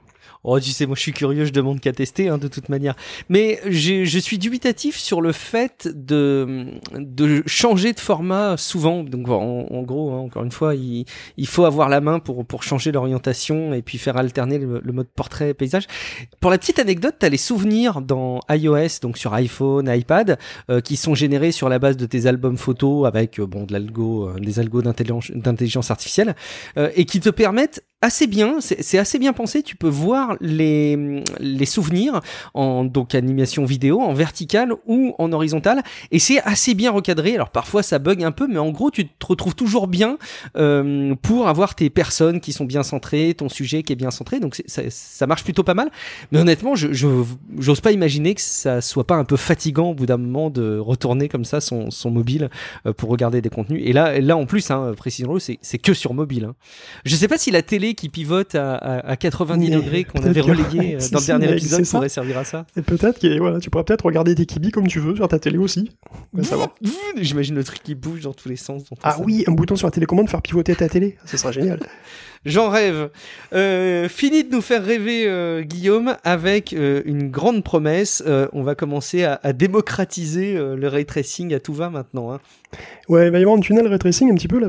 Oh, tu sais, moi je suis curieux, je demande qu'à tester de toute manière. Mais je suis dubitatif sur le fait de changer de format souvent. Donc en gros, encore une fois, il faut avoir la main pour changer l'orientation et puis faire alterner le mode portrait paysage. Pour la petite anecdote, tu as les souvenirs dans iOS, donc sur iPhone, iPad, qui sont générés sur la base de tes albums photos avec des algos d'intelligence artificielle et qui te permettent assez bien, c'est assez bien pensé, tu peux voir les souvenirs en donc animation vidéo, en verticale ou en horizontale, et c'est assez bien recadré. Alors parfois ça bug un peu, mais en gros tu te retrouves toujours bien pour avoir tes personnes qui sont bien centrées, ton sujet qui est bien centré, donc ça marche plutôt pas mal. Mais honnêtement, j'ose pas imaginer que ça soit pas un peu fatigant au bout d'un moment de retourner comme ça son mobile pour regarder des contenus. Et là en plus, précisons-le, c'est que sur mobile. Je sais pas si la télé qui pivote à 90 degrés qu'on avait relayé dans le dernier épisode pourrait servir à ça. Et peut-être que tu pourrais peut-être regarder tes kibis comme tu veux sur ta télé aussi. J'imagine le truc qui bouge dans tous les sens. Oui, un bouton sur la télécommande faire pivoter ta télé, ça sera génial. J'en rêve. Fini de nous faire rêver, Guillaume, avec une grande promesse. On va commencer à démocratiser le ray tracing à tout va maintenant. Ouais, il va y avoir un tunnel ray tracing un petit peu là,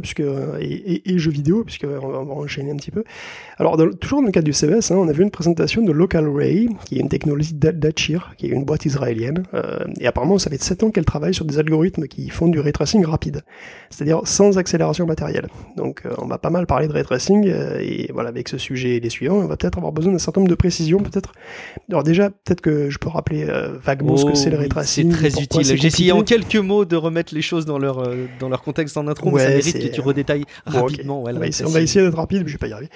et jeux vidéo, puisqu'on va enchaîner un petit peu. Alors, toujours dans le cadre du CES, on a vu une présentation de Local Ray, qui est une technologie d'Achir, qui est une boîte israélienne. Et apparemment, ça fait 7 ans qu'elle travaille sur des algorithmes qui font du ray tracing rapide, c'est-à-dire sans accélération matérielle. Donc, on va pas mal parler de ray tracing, et voilà, avec ce sujet et les suivants, on va peut-être avoir besoin d'un certain nombre de précisions, peut-être. Alors déjà, peut-être que je peux rappeler vaguement ce que c'est le ray tracing. C'est très utile. J'ai essayé en quelques mots de remettre les choses dans leur contexte en intro, mais ça mérite que tu redétailles rapidement. Okay. On va essayer d'être rapide, mais je vais pas y arriver.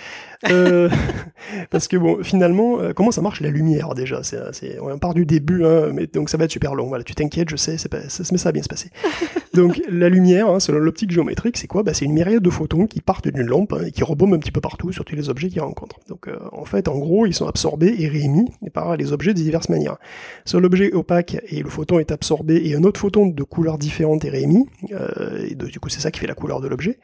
Parce que finalement, comment ça marche la lumière déjà on part du début, mais donc ça va être super long. Voilà, tu t'inquiètes, je sais, mais ça va bien se passer. Donc la lumière, selon l'optique géométrique, c'est quoi ? C'est une myriade de photons qui partent d'une lampe et qui rebombent un petit peu partout sur tous les objets qu'ils rencontrent. Donc en gros, ils sont absorbés et réémis par les objets de diverses manières. Sur l'objet opaque, et le photon est absorbé et un autre photon de couleur différente est réémis. Et du coup, c'est ça qui fait la couleur de l'objet.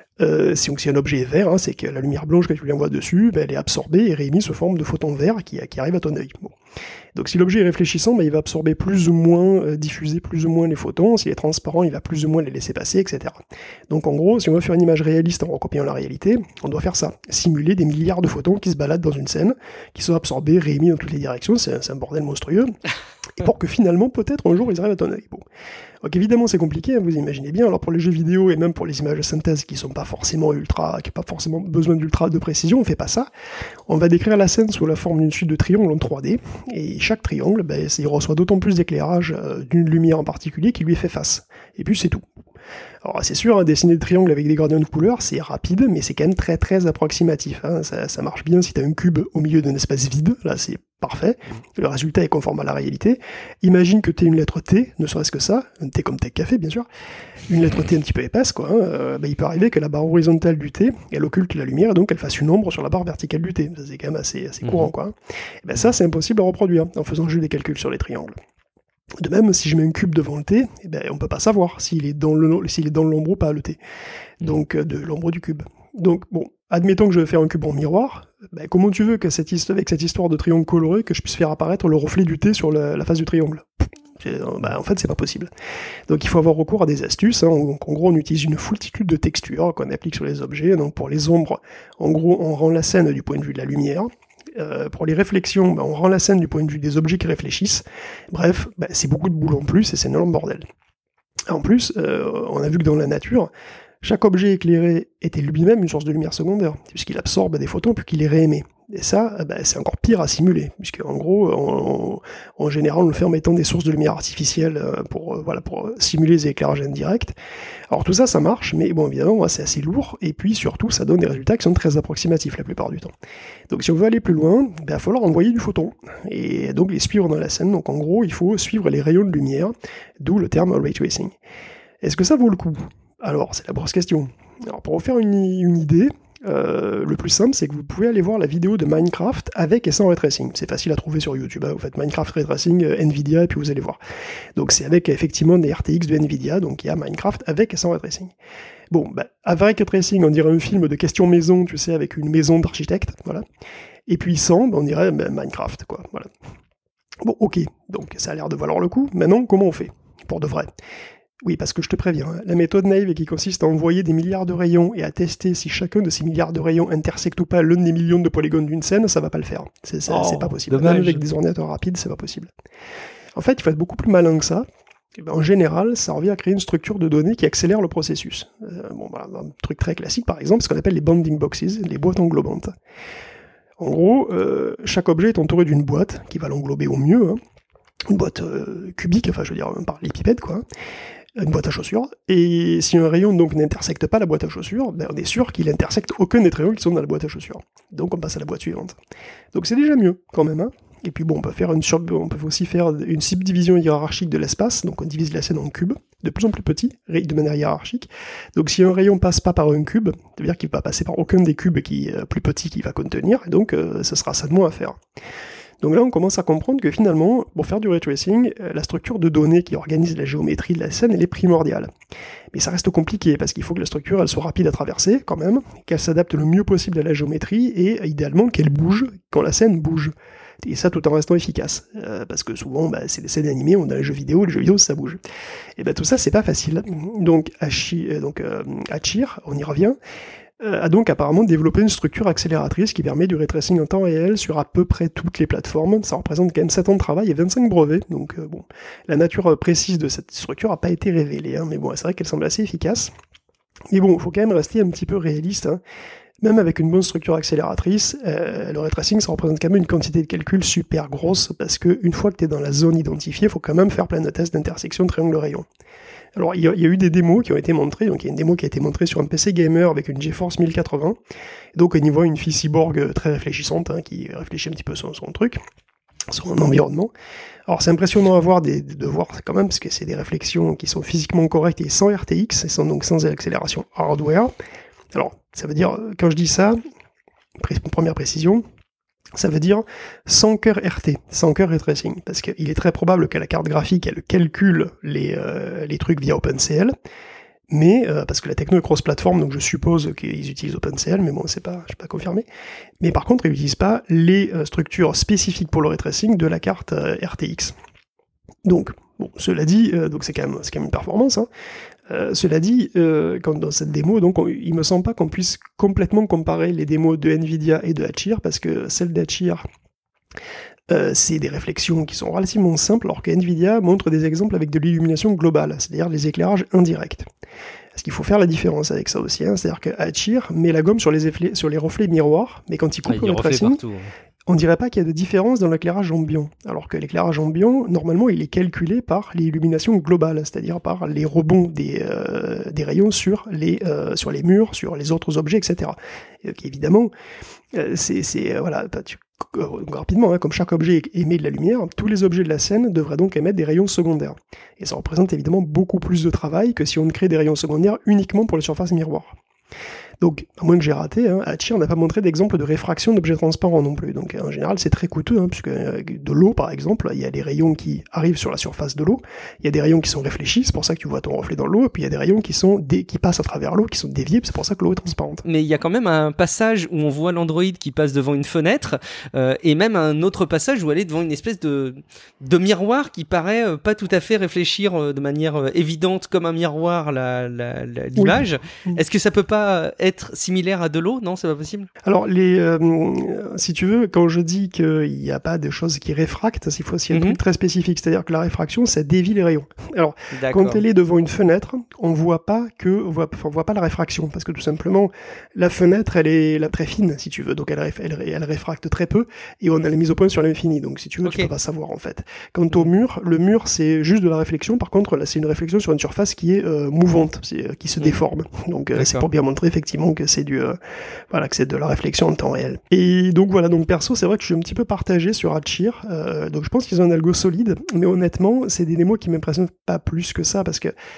Si un objet est vert, c'est que la lumière blanche que tu lui envoies dessus, elle est absorbée et réémise sous forme de photons verts qui arrivent à ton œil. Bon. Donc si l'objet est réfléchissant, il va absorber plus ou moins, diffuser plus ou moins les photons. S'il est transparent, il va plus ou moins les laisser passer, etc. Donc en gros, si on veut faire une image réaliste en recopiant la réalité, on doit faire ça. Simuler des milliards de photons qui se baladent dans une scène, qui sont absorbés, réémis dans toutes les directions, c'est un bordel monstrueux. Et pour que finalement, peut-être un jour, ils arrivent à ton œil. Bon. Donc évidemment, c'est compliqué, vous imaginez bien. Alors pour les jeux vidéo et même pour les images de synthèse qui n'ont pas forcément besoin d'ultra de précision, on fait pas ça. On va décrire la scène sous la forme d'une suite de triangles en 3D. Et chaque triangle, il reçoit d'autant plus d'éclairage d'une lumière en particulier qui lui fait face. Et puis c'est tout. Alors c'est sûr, dessiner des triangles avec des gradients de couleurs, c'est rapide, mais c'est quand même très très approximatif. Ça marche bien si tu as un cube au milieu d'un espace vide, là c'est parfait, le résultat est conforme à la réalité. Imagine que tu es une lettre T, ne serait-ce que ça, un T comme T café bien sûr, une lettre T un petit peu épaisse, il peut arriver que la barre horizontale du T, elle occulte la lumière, et donc elle fasse une ombre sur la barre verticale du T. Ça c'est quand même assez courant, Et ça c'est impossible à reproduire en faisant juste des calculs sur les triangles. De même, si je mets un cube devant le T, on peut pas savoir s'il est dans l'ombre ou pas, le T. Donc, de l'ombre du cube. Donc, admettons que je vais faire un cube en miroir, comment tu veux que avec cette histoire de triangle coloré, que je puisse faire apparaître le reflet du T sur la face du triangle ? En fait, c'est pas possible. Donc, il faut avoir recours à des astuces. Donc, en gros, on utilise une foultitude de textures qu'on applique sur les objets. Donc, pour les ombres, en gros, on rend la scène du point de vue de la lumière. Pour les réflexions, on rend la scène du point de vue des objets qui réfléchissent. Bref, c'est beaucoup de boulot en plus et c'est un énorme bordel. En plus, on a vu que dans la nature, chaque objet éclairé était lui-même une source de lumière secondaire, puisqu'il absorbe des photons puis qu'il les réémet. Et ça, c'est encore pire à simuler, puisque en gros, en général, on le fait en mettant des sources de lumière artificielles pour simuler les éclairages indirects. Alors tout ça, ça marche, mais évidemment, c'est assez lourd, et puis surtout, ça donne des résultats qui sont très approximatifs la plupart du temps. Donc si on veut aller plus loin, il va falloir envoyer du photon, et donc les suivre dans la scène. Donc en gros, il faut suivre les rayons de lumière, d'où le terme ray tracing. Est-ce que ça vaut le coup ? Alors, c'est la grosse question. Alors pour vous faire une idée, le plus simple, c'est que vous pouvez aller voir la vidéo de Minecraft avec et sans ray tracing. C'est facile à trouver sur YouTube. Vous faites Minecraft ray tracing, Nvidia, et puis vous allez voir. Donc c'est avec effectivement des RTX de Nvidia, donc il y a Minecraft avec et sans ray tracing. Avec ray tracing, on dirait un film de question maison, tu sais, avec une maison d'architecte, voilà. Et puis 100, on dirait Minecraft, quoi. Voilà. Bon, ok, donc ça a l'air de valoir le coup. Maintenant, comment on fait pour de vrai? Oui, parce que je te préviens, la méthode naïve qui consiste à envoyer des milliards de rayons et à tester si chacun de ces milliards de rayons intersecte ou pas l'un des millions de polygones d'une scène, ça va pas le faire. C'est pas possible. Dommage. Même avec des ordinateurs rapides, c'est pas possible. En fait, il faut être beaucoup plus malin que ça. Et ben, en général, ça revient à créer une structure de données qui accélère le processus. Un truc très classique, par exemple, ce qu'on appelle les bounding boxes, les boîtes englobantes. En gros, chaque objet est entouré d'une boîte qui va l'englober au mieux, une boîte cubique, enfin je veux dire par l'épipède, quoi, une boîte à chaussures, et si un rayon donc n'intersecte pas la boîte à chaussures, ben, on est sûr qu'il intersecte aucun des rayons qui sont dans la boîte à chaussures. Donc on passe à la boîte suivante. Donc c'est déjà mieux, quand même, Et puis bon, on peut aussi faire une subdivision hiérarchique de l'espace, donc on divise la scène en cubes, de plus en plus petits, de manière hiérarchique. Donc si un rayon passe pas par un cube, ça veut dire qu'il va passer par aucun des cubes plus petits qu'il va contenir, et donc ce sera ça de moins à faire. Donc là, on commence à comprendre que finalement, pour faire du ray tracing, la structure de données qui organise la géométrie de la scène, elle est primordiale. Mais ça reste compliqué, parce qu'il faut que la structure, elle soit rapide à traverser, quand même, qu'elle s'adapte le mieux possible à la géométrie, et idéalement qu'elle bouge quand la scène bouge. Et ça tout en restant efficace. Parce que souvent, c'est des scènes animées, on a les jeux vidéo ça bouge. Et tout ça, c'est pas facile. Donc Achir, on y revient, a donc apparemment développé une structure accélératrice qui permet du ray tracing en temps réel sur à peu près toutes les plateformes. Ça représente quand même 7 ans de travail et 25 brevets, donc la nature précise de cette structure n'a pas été révélée, mais bon, c'est vrai qu'elle semble assez efficace. Mais bon, il faut quand même rester un petit peu réaliste, Même avec une bonne structure accélératrice, le ray tracing, ça représente quand même une quantité de calcul super grosse, parce qu'une fois que tu es dans la zone identifiée, il faut quand même faire plein de tests d'intersection de triangle-rayon. Alors, il y a eu des démos qui ont été montrées. Donc, il y a une démo qui a été montrée sur un PC gamer avec une GeForce 1080. Et donc, on y voit une fille cyborg très réfléchissante, qui réfléchit un petit peu son truc, son environnement. Alors, c'est impressionnant à voir de voir quand même, parce que c'est des réflexions qui sont physiquement correctes et sans RTX, et donc sans accélération hardware. Alors, ça veut dire, quand je dis ça, première précision, ça veut dire sans cœur RT, sans cœur ray tracing, parce qu'il est très probable que la carte graphique, elle calcule les trucs via OpenCL, mais parce que la techno est cross-platform, donc je suppose qu'ils utilisent OpenCL, mais bon, je suis pas confirmé. Mais par contre, ils n'utilisent pas les structures spécifiques pour le ray tracing de la carte RTX. Donc, bon, cela dit, donc c'est quand même une performance, cela dit, dans cette démo, donc il me semble pas qu'on puisse complètement comparer les démos de Nvidia et de Achir, parce que celle d'Achir, c'est des réflexions qui sont relativement simples, alors que Nvidia montre des exemples avec de l'illumination globale, c'est-à-dire les éclairages indirects. Parce qu'il faut faire la différence avec ça aussi, c'est-à-dire que Achir met la gomme sur les reflets miroirs, mais quand il coupe le tracing, on dirait pas qu'il y a de différence dans l'éclairage ambiant. Alors que l'éclairage ambiant, normalement, il est calculé par l'illumination globale, c'est-à-dire par les rebonds des rayons sur les murs, sur les autres objets, etc. Et donc, évidemment, rapidement, comme chaque objet émet de la lumière, tous les objets de la scène devraient donc émettre des rayons secondaires. Et ça représente évidemment beaucoup plus de travail que si on crée des rayons secondaires uniquement pour les surfaces miroirs. Donc, à moins que j'ai raté, Achir n'a pas montré d'exemple de réfraction d'objets transparents non plus. Donc, en général, c'est très coûteux, puisque de l'eau, par exemple, il y a des rayons qui arrivent sur la surface de l'eau, il y a des rayons qui sont réfléchis, c'est pour ça que tu vois ton reflet dans l'eau, et puis il y a des rayons qui passent à travers l'eau, qui sont déviés, c'est pour ça que l'eau est transparente. Mais il y a quand même un passage où on voit l'androïde qui passe devant une fenêtre, et même un autre passage où elle est devant une espèce de miroir qui paraît pas tout à fait réfléchir de manière évidente comme un miroir l'image. Oui. Est-ce que ça peut pas être similaire à de l'eau? Non, c'est pas possible. Alors, si tu veux, quand je dis qu'il n'y a pas de choses qui réfractent, il faut aussi un truc très spécifique, c'est-à-dire que la réfraction, ça dévie les rayons. Alors, quand elle est devant une fenêtre, on voit pas la réfraction, parce que tout simplement, la fenêtre, elle est très fine, si tu veux, donc elle réfracte très peu, et on a la mise au point sur l'infini, donc si tu veux, tu peux pas savoir, en fait. Quant au mur, le mur, c'est juste de la réflexion, par contre, là, c'est une réflexion sur une surface qui est mouvante, qui se déforme. Donc, c'est pour bien montrer, effectivement, que c'est que c'est de la réflexion en temps réel. Et donc voilà, donc perso, c'est vrai que je suis un petit peu partagé sur Achir, donc je pense qu'ils ont un algo solide, mais honnêtement, c'est des démos qui m'impressionnent pas plus que ça, parce que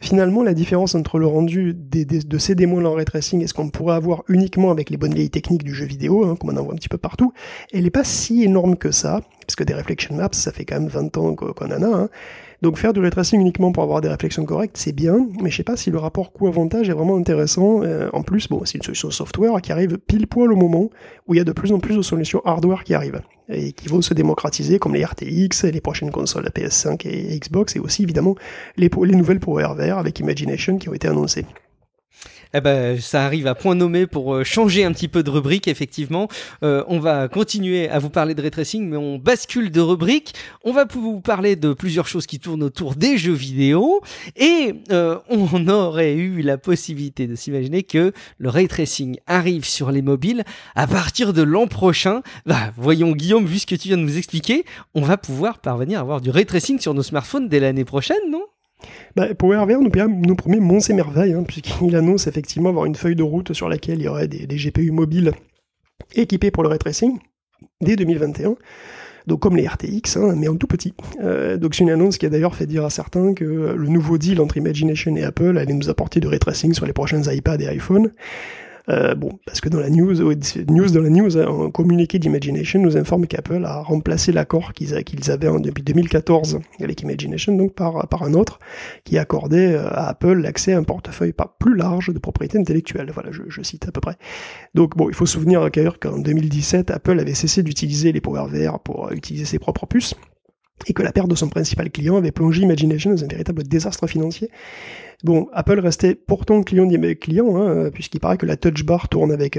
finalement, la différence entre le rendu de ces démos en ray tracing et ce qu'on pourrait avoir uniquement avec les bonnes vieilles techniques du jeu vidéo, comme on en voit un petit peu partout, elle n'est pas si énorme que ça, parce que des reflection maps, ça fait quand même 20 ans qu'on en a. Donc faire du ray tracing uniquement pour avoir des réflexions correctes, c'est bien, mais je sais pas si le rapport coût-avantage est vraiment intéressant. En plus, c'est une solution software qui arrive pile poil au moment où il y a de plus en plus de solutions hardware qui arrivent et qui vont se démocratiser, comme les RTX, les prochaines consoles, la PS5 et Xbox, et aussi évidemment les nouvelles PowerVR avec Imagination qui ont été annoncées. Eh ben, ça arrive à point nommé pour changer un petit peu de rubrique, effectivement. On va continuer à vous parler de ray tracing, mais on bascule de rubrique. On va vous parler de plusieurs choses qui tournent autour des jeux vidéo. Et on aurait eu la possibilité de s'imaginer que le ray tracing arrive sur les mobiles à partir de l'an prochain. Voyons Guillaume, vu ce que tu viens de nous expliquer, on va pouvoir parvenir à avoir du ray tracing sur nos smartphones dès l'année prochaine, non ? PowerVR nous promet monts et merveilles, puisqu'il annonce effectivement avoir une feuille de route sur laquelle il y aurait des GPU mobiles équipés pour le ray tracing dès 2021. Donc comme les RTX, mais en tout petit. Donc c'est une annonce qui a d'ailleurs fait dire à certains que le nouveau deal entre Imagination et Apple allait nous apporter du ray tracing sur les prochains iPads et iPhones. Parce que dans la news, un communiqué d'Imagination nous informe qu'Apple a remplacé l'accord qu'ils avaient depuis 2014 avec Imagination, donc par un autre, qui accordait à Apple l'accès à un portefeuille pas plus large de propriété intellectuelle. Voilà, je cite à peu près. Donc il faut se souvenir qu'en 2017, Apple avait cessé d'utiliser les PowerVR pour utiliser ses propres puces, et que la perte de son principal client avait plongé Imagination dans un véritable désastre financier. Apple restait pourtant client, puisqu'il paraît que la Touch Bar tourne avec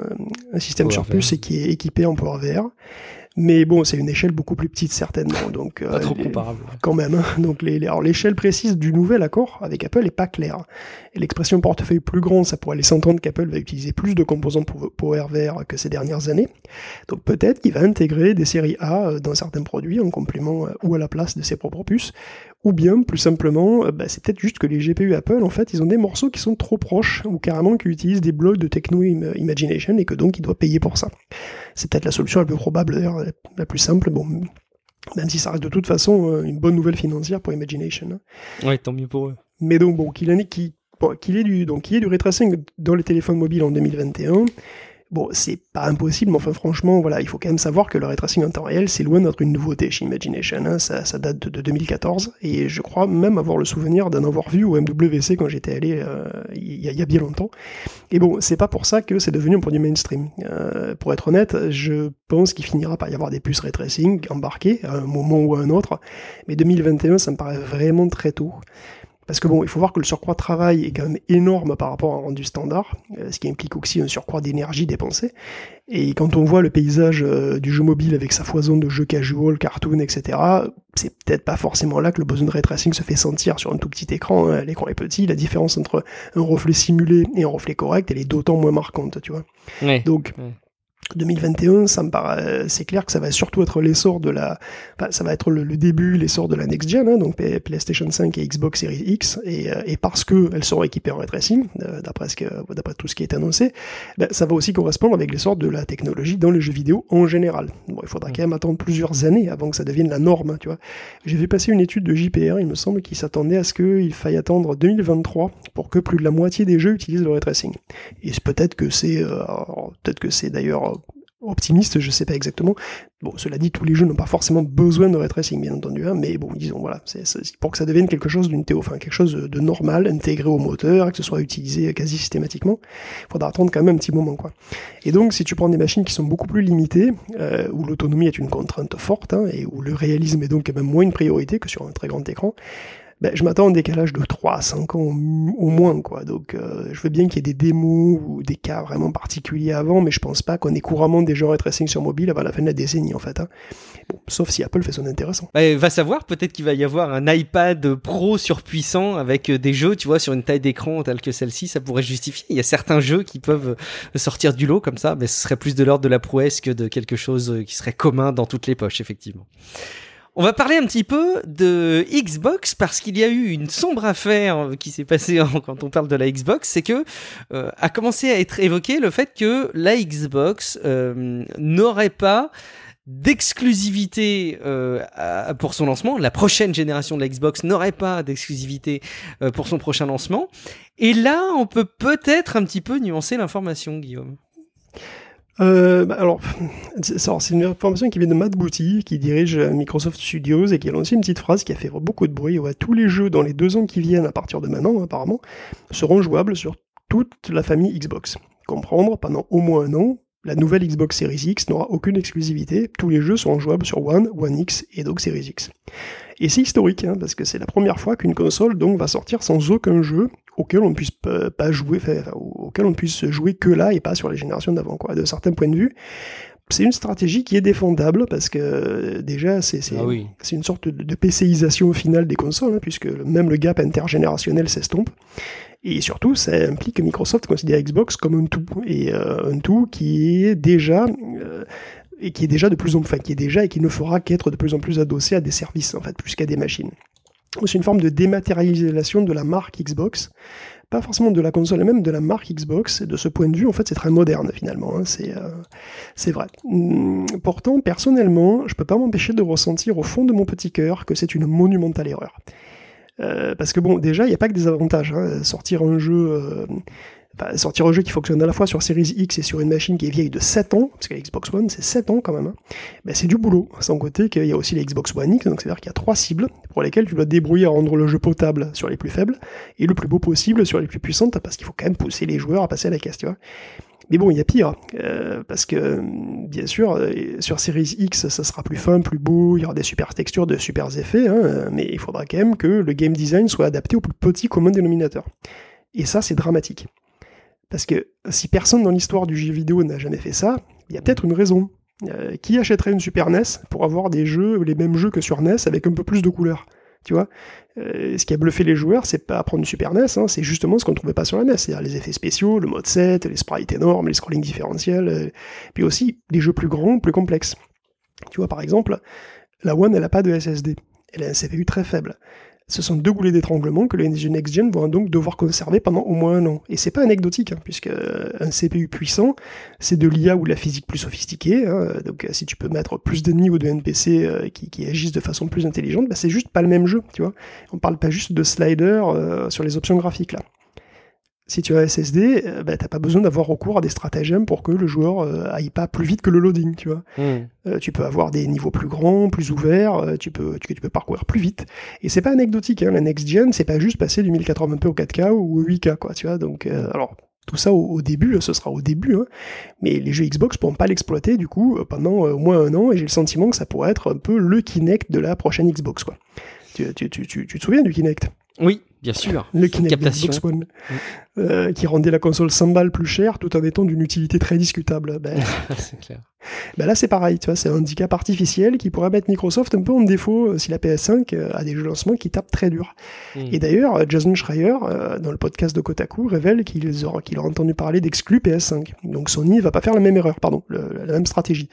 un système sur puce et qui est équipé en PowerVR. Mais c'est une échelle beaucoup plus petite certainement, donc pas trop comparable. Quand même. Donc alors l'échelle précise du nouvel accord avec Apple est pas claire. Et l'expression portefeuille plus grand, ça pourrait laisser entendre qu'Apple va utiliser plus de composants PowerVR que ces dernières années. Donc peut-être qu'il va intégrer des séries A dans certains produits en complément ou à la place de ses propres puces. Ou bien, plus simplement, c'est peut-être juste que les GPU Apple, en fait, ils ont des morceaux qui sont trop proches, ou carrément qui utilisent des blocs de techno Imagination, et que donc ils doivent payer pour ça. C'est peut-être la solution la plus probable, d'ailleurs, la plus simple, même si ça reste de toute façon une bonne nouvelle financière pour Imagination. Ouais, tant mieux pour eux. Mais donc, qu'il y ait du ray tracing dans les téléphones mobiles en 2021... c'est pas impossible, mais franchement, il faut quand même savoir que le ray tracing en temps réel, c'est loin d'être une nouveauté chez Imagination, ça date de 2014, et je crois même avoir le souvenir d'en avoir vu au MWC quand j'étais allé il y a bien longtemps. Et c'est pas pour ça que c'est devenu un produit mainstream. Pour être honnête, je pense qu'il finira par y avoir des puces ray tracing embarquées à un moment ou à un autre, mais 2021, ça me paraît vraiment très tôt. Parce que il faut voir que le surcroît de travail est quand même énorme par rapport à un rendu standard, ce qui implique aussi un surcroît d'énergie dépensée. Et quand on voit le paysage du jeu mobile avec sa foison de jeux casual, cartoon, etc., c'est peut-être pas forcément là que le besoin de ray tracing se fait sentir sur un tout petit écran. L'écran est petit, la différence entre un reflet simulé et un reflet correct, elle est d'autant moins marquante, tu vois. Ouais. Donc... 2021, ça me paraît, c'est clair que ça va surtout être l'essor ça va être le début, l'essor de la next gen, donc PlayStation 5 et Xbox Series X, et parce que elles seront équipées en ray tracing, d'après tout ce qui est annoncé, ça va aussi correspondre avec l'essor de la technologie dans les jeux vidéo en général. Il faudra quand même attendre plusieurs années avant que ça devienne la norme, tu vois. J'ai vu passer une étude de JPR, il me semble, qui s'attendait à ce qu'il faille attendre 2023 pour que plus de la moitié des jeux utilisent le ray tracing. Et peut-être que c'est d'ailleurs optimiste, je sais pas exactement. Cela dit, tous les jeux n'ont pas forcément besoin de ray tracing, bien entendu, mais disons, voilà, c'est pour que ça devienne quelque chose quelque chose de normal, intégré au moteur, et que ce soit utilisé quasi systématiquement, il faudra attendre quand même un petit moment, quoi. Et donc, si tu prends des machines qui sont beaucoup plus limitées, où l'autonomie est une contrainte forte, et où le réalisme est donc quand même moins une priorité que sur un très grand écran, je m'attends à un décalage de 3 à 5 ans au moins, quoi. Donc, je veux bien qu'il y ait des démos ou des cas vraiment particuliers avant, mais je pense pas qu'on ait couramment des jeux ray tracing sur mobile avant la fin de la décennie, en fait. Sauf si Apple fait son intéressant. Va savoir, peut-être qu'il va y avoir un iPad Pro surpuissant avec des jeux, tu vois, sur une taille d'écran telle que celle-ci, ça pourrait justifier. Il y a certains jeux qui peuvent sortir du lot comme ça, mais ce serait plus de l'ordre de la prouesse que de quelque chose qui serait commun dans toutes les poches, effectivement. On va parler un petit peu de Xbox parce qu'il y a eu une sombre affaire qui s'est passée quand on parle de la Xbox, c'est que a commencé à être évoqué le fait que la Xbox n'aurait pas d'exclusivité pour son lancement. La prochaine génération de la Xbox n'aurait pas d'exclusivité pour son prochain lancement. Et là, on peut peut-être un petit peu nuancer l'information, Guillaume. Alors, c'est une information qui vient de Matt Booty, qui dirige Microsoft Studios et qui a lancé une petite phrase qui a fait beaucoup de bruit. Ouais, tous les jeux dans les 2 ans qui viennent, à partir de maintenant, apparemment, seront jouables sur toute la famille Xbox. Comprendre, pendant au moins 1 an, la nouvelle Xbox Series X n'aura aucune exclusivité. Tous les jeux seront jouables sur One, One X et donc Series X. Et c'est historique, parce que c'est la première fois qu'une console donc va sortir sans aucun jeu auquel on ne puisse pas jouer, auquel on puisse jouer que là et pas sur les générations d'avant, quoi. De certains points de vue, c'est une stratégie qui est défendable parce que déjà c'est une sorte de PCisation au final des consoles, puisque même le gap intergénérationnel s'estompe. Et surtout, ça implique que Microsoft considère Xbox comme un tout, et un tout qui est déjà et qui ne fera qu'être de plus en plus adossé à des services, en fait, plus qu'à des machines. C'est une forme de dématérialisation de la marque Xbox, pas forcément de la console, même de la marque Xbox. Et de ce point de vue, en fait, c'est très moderne finalement. C'est vrai. Pourtant, personnellement, je peux pas m'empêcher de ressentir au fond de mon petit cœur que c'est une monumentale erreur. Parce que bon, déjà, il n'y a pas que des avantages. Sortir un jeu qui fonctionne à la fois sur Series X et sur une machine qui est vieille de 7 ans, parce que la Xbox One, c'est 7 ans quand même, c'est du boulot. Sans côté qu'il y a aussi la Xbox One X, donc c'est-à-dire qu'il y a 3 cibles pour lesquelles tu dois te débrouiller à rendre le jeu potable sur les plus faibles, et le plus beau possible sur les plus puissantes, parce qu'il faut quand même pousser les joueurs à passer à la caisse, tu vois. Mais bon, il y a pire, parce que, bien sûr, sur Series X, ça sera plus fin, plus beau, il y aura des super textures, de super effets, mais il faudra quand même que le game design soit adapté au plus petit commun dénominateur. Et ça, c'est dramatique. Parce que si personne dans l'histoire du jeu vidéo n'a jamais fait ça, il y a peut-être une raison. Qui achèterait une Super NES pour avoir les mêmes jeux que sur NES avec un peu plus de couleurs, tu vois? Ce qui a bluffé les joueurs, c'est pas prendre une Super NES, c'est justement ce qu'on ne trouvait pas sur la NES, c'est-à-dire les effets spéciaux, le mode 7, les sprites énormes, les scrolling différentiels, puis aussi des jeux plus grands, plus complexes. Tu vois, par exemple, la One, elle n'a pas de SSD, elle a un CPU très faible. Ce sont 2 goulets d'étranglement que les Next Gen vont donc devoir conserver pendant au moins 1 an. Et c'est pas anecdotique, puisque un CPU puissant, c'est de l'IA ou de la physique plus sophistiquée. Donc si tu peux mettre plus d'ennemis ou de NPC qui agissent de façon plus intelligente, c'est juste pas le même jeu, tu vois. On parle pas juste de slider sur les options graphiques, là. Si tu as un SSD, t'as pas besoin d'avoir recours à des stratagèmes pour que le joueur aille pas plus vite que le loading, tu vois. Tu peux avoir des niveaux plus grands, plus ouverts, tu peux parcourir plus vite. Et c'est pas anecdotique, la Next Gen, c'est pas juste passer du 1080p au 4K ou au 8K, quoi, tu vois. Donc, alors, tout ça au début, ce sera au début, mais les jeux Xbox pourront pas l'exploiter, du coup, pendant au moins 1 an, et j'ai le sentiment que ça pourrait être un peu le Kinect de la prochaine Xbox, quoi. Tu te souviens du Kinect ? Oui, bien sûr. Le Kinect de Xbox One, qui rendait la console 100 balles plus chère tout en étant d'une utilité très discutable. C'est clair. Là, c'est pareil, tu vois, c'est un handicap artificiel qui pourrait mettre Microsoft un peu en défaut si la PS5 a des jeux de lancement qui tapent très dur. Et d'ailleurs, Jason Schreier, dans le podcast de Kotaku, révèle qu'il a entendu parler d'exclus PS5. Donc Sony va pas faire la même erreur, la même stratégie.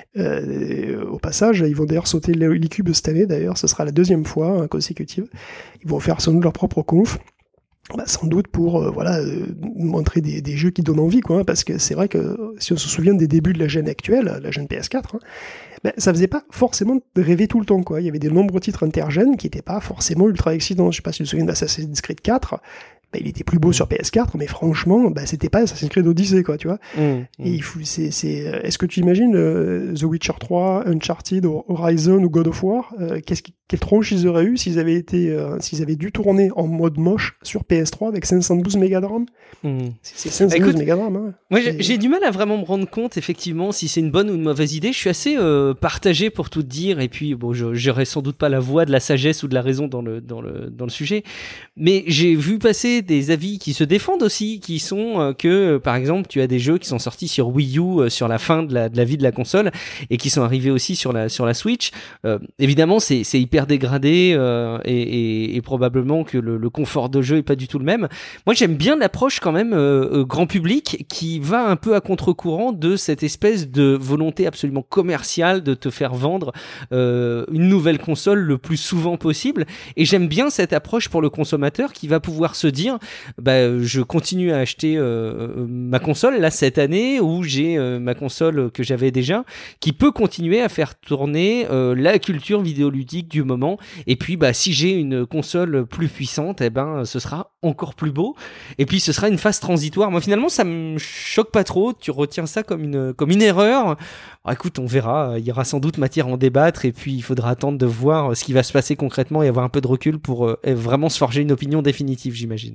Au passage, ils vont d'ailleurs sauter l'e-cube cette année, d'ailleurs, ce sera la 2e fois consécutive. Ils vont faire sans doute leur propre conf. Sans doute pour montrer des jeux qui donnent envie, quoi, parce que c'est vrai que si on se souvient des débuts de la gène actuelle, la gène PS4, ça faisait pas forcément rêver tout le temps, quoi. Il y avait des nombreux titres intergènes qui étaient pas forcément ultra excitants. Je sais pas si tu te souviens d'Assassin's Creed 4, il était plus beau sur PS4, mais franchement, c'était pas Assassin's Creed Odyssey, quoi, tu vois. Et est-ce que tu imagines The Witcher 3, Uncharted, Horizon ou God of War, quelle tronche ils auraient eu s'ils avaient dû tourner en mode moche sur PS3 avec 512 mégas de RAM? C'est 512 mégas de RAM, Moi, j'ai du mal à vraiment me rendre compte, effectivement, si c'est une bonne ou une mauvaise idée. Je suis assez partagé pour tout te dire, et puis bon, j'aurais sans doute pas la voix de la sagesse ou de la raison dans le sujet, mais j'ai vu passer des avis qui se défendent aussi, qui sont que, par exemple, tu as des jeux qui sont sortis sur Wii U sur la fin de la vie de la console et qui sont arrivés aussi sur la Switch. Évidemment, c'est hyper dégradé et probablement que le confort de jeu est pas du tout le même. Moi, j'aime bien l'approche quand même grand public qui va un peu à contre-courant de cette espèce de volonté absolument commerciale de te faire vendre une nouvelle console le plus souvent possible. Et j'aime bien cette approche pour le consommateur qui va pouvoir se dire dire, je continue à acheter ma console là cette année, où j'ai ma console que j'avais déjà, qui peut continuer à faire tourner la culture vidéoludique du moment. Et puis si j'ai une console plus puissante, ce sera encore plus beau. Et puis ce sera une phase transitoire. Moi finalement ça me choque pas trop. Tu retiens ça comme une erreur. Alors, écoute, on verra. Il y aura sans doute matière à en débattre. Et puis il faudra attendre de voir ce qui va se passer concrètement et avoir un peu de recul pour vraiment se forger une opinion définitive, j'imagine.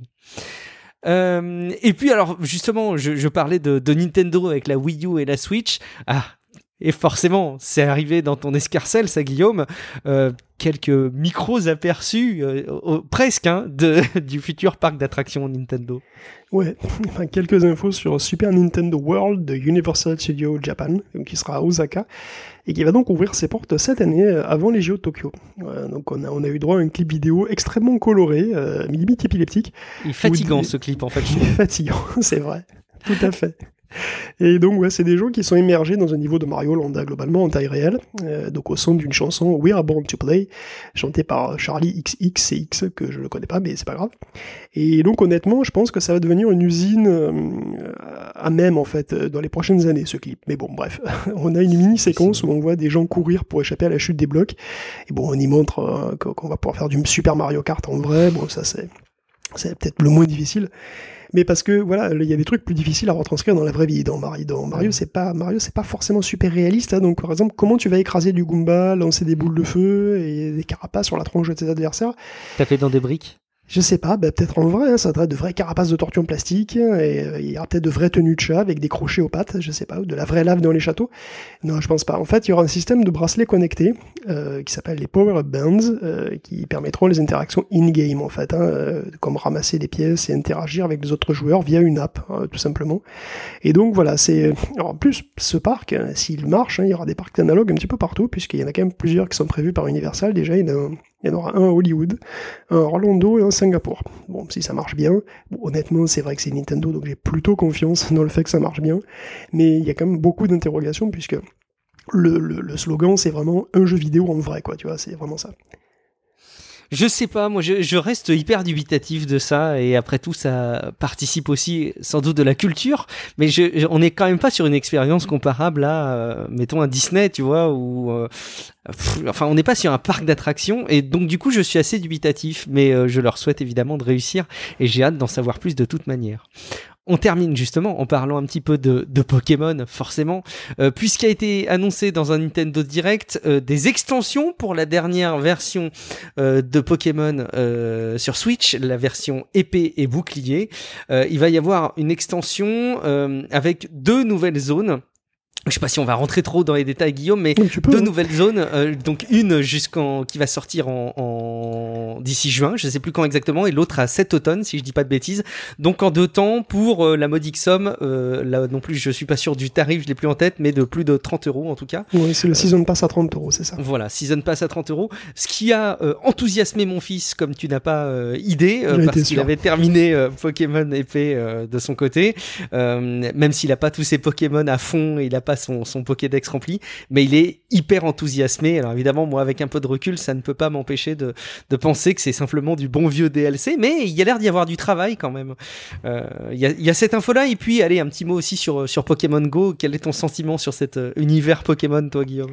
Et puis alors justement, je parlais de Nintendo avec la Wii U et la Switch. Et forcément, c'est arrivé dans ton escarcelle, ça, Guillaume. Quelques micros aperçus, presque, du futur parc d'attractions Nintendo. Ouais, quelques infos sur Super Nintendo World de Universal Studios Japan, qui sera à Osaka, et qui va donc ouvrir ses portes cette année avant les JO de Tokyo. Donc on a eu droit à un clip vidéo extrêmement coloré, limite épileptique. Il est fatigant ce clip en fait. Il est fatigant, c'est vrai, tout à fait. Et donc c'est des gens qui sont immergés dans un niveau de Mario lambda globalement en taille réelle, donc au son d'une chanson We Are Born to Play, chantée par Charlie XXX, que je ne connais pas mais c'est pas grave. Et donc honnêtement je pense que ça va devenir une usine à même en fait dans les prochaines années ce clip. Mais bon bref, on a une mini séquence où on voit des gens courir pour échapper à la chute des blocs, et bon on y montre qu'on va pouvoir faire du Super Mario Kart en vrai, bon ça c'est peut-être le moins difficile. Mais parce que voilà, il y a des trucs plus difficiles à retranscrire dans la vraie vie. Dans Mario, c'est pas forcément super réaliste. Donc par exemple, comment tu vas écraser du Goomba, lancer des boules de feu et des carapaces sur la tronche de tes adversaires? Taper dans des briques. Je sais pas, peut-être en vrai, ça devrait être de vraies carapaces de tortue en plastique, et il y aura peut-être de vraies tenues de chat avec des crochets aux pattes, je sais pas, ou de la vraie lave dans les châteaux. Non, je pense pas. En fait, il y aura un système de bracelets connectés qui s'appelle les Power-Up Bands, qui permettront les interactions in-game, en fait, comme ramasser des pièces et interagir avec les autres joueurs via une app, tout simplement. Et donc voilà, alors, en plus, ce parc, s'il marche, il y aura des parcs analogues un petit peu partout, puisqu'il y en a quand même plusieurs qui sont prévus par Universal. Déjà, il y en aura un à Hollywood, un à Orlando et un à Singapour. Bon, si ça marche bien, honnêtement, c'est vrai que c'est Nintendo, donc j'ai plutôt confiance dans le fait que ça marche bien, mais il y a quand même beaucoup d'interrogations, puisque le slogan, c'est vraiment un jeu vidéo en vrai, quoi, tu vois, c'est vraiment ça. Je sais pas, moi je reste hyper dubitatif de ça, et après tout ça participe aussi sans doute de la culture, mais on est quand même pas sur une expérience comparable à mettons un Disney, tu vois, ou enfin on n'est pas sur un parc d'attractions, et donc du coup je suis assez dubitatif, mais je leur souhaite évidemment de réussir, et j'ai hâte d'en savoir plus de toute manière. On termine justement en parlant un petit peu de Pokémon, forcément, puisqu'a été annoncé dans un Nintendo Direct des extensions pour la dernière version de Pokémon sur Switch, la version épée et bouclier. Il va y avoir une extension avec 2 nouvelles zones. Je sais pas si on va rentrer trop dans les détails, Guillaume, mais oui, 2 nouvelles zones, donc une qui va sortir d'ici juin, je sais plus quand exactement, et l'autre à cet automne, si je dis pas de bêtises. Donc en 2 temps, pour la modique somme, là non plus je suis pas sûr du tarif, je l'ai plus en tête, mais de plus de 30 € en tout cas. Oui, c'est le Season Pass à 30 €, c'est ça. Voilà, Season Pass à 30 €. Ce qui a enthousiasmé mon fils, comme tu n'as pas idée, parce qu'il avait terminé Pokémon épée de son côté, même s'il a pas tous ses Pokémon à fond, et il a pas son Pokédex rempli, mais il est hyper enthousiasmé. Alors évidemment, moi avec un peu de recul, ça ne peut pas m'empêcher de penser que c'est simplement du bon vieux DLC, mais il y a l'air d'y avoir du travail quand même. Il y a cette info-là, et puis allez, un petit mot aussi sur Pokémon Go. Quel est ton sentiment sur cet univers Pokémon, toi, Guillaume?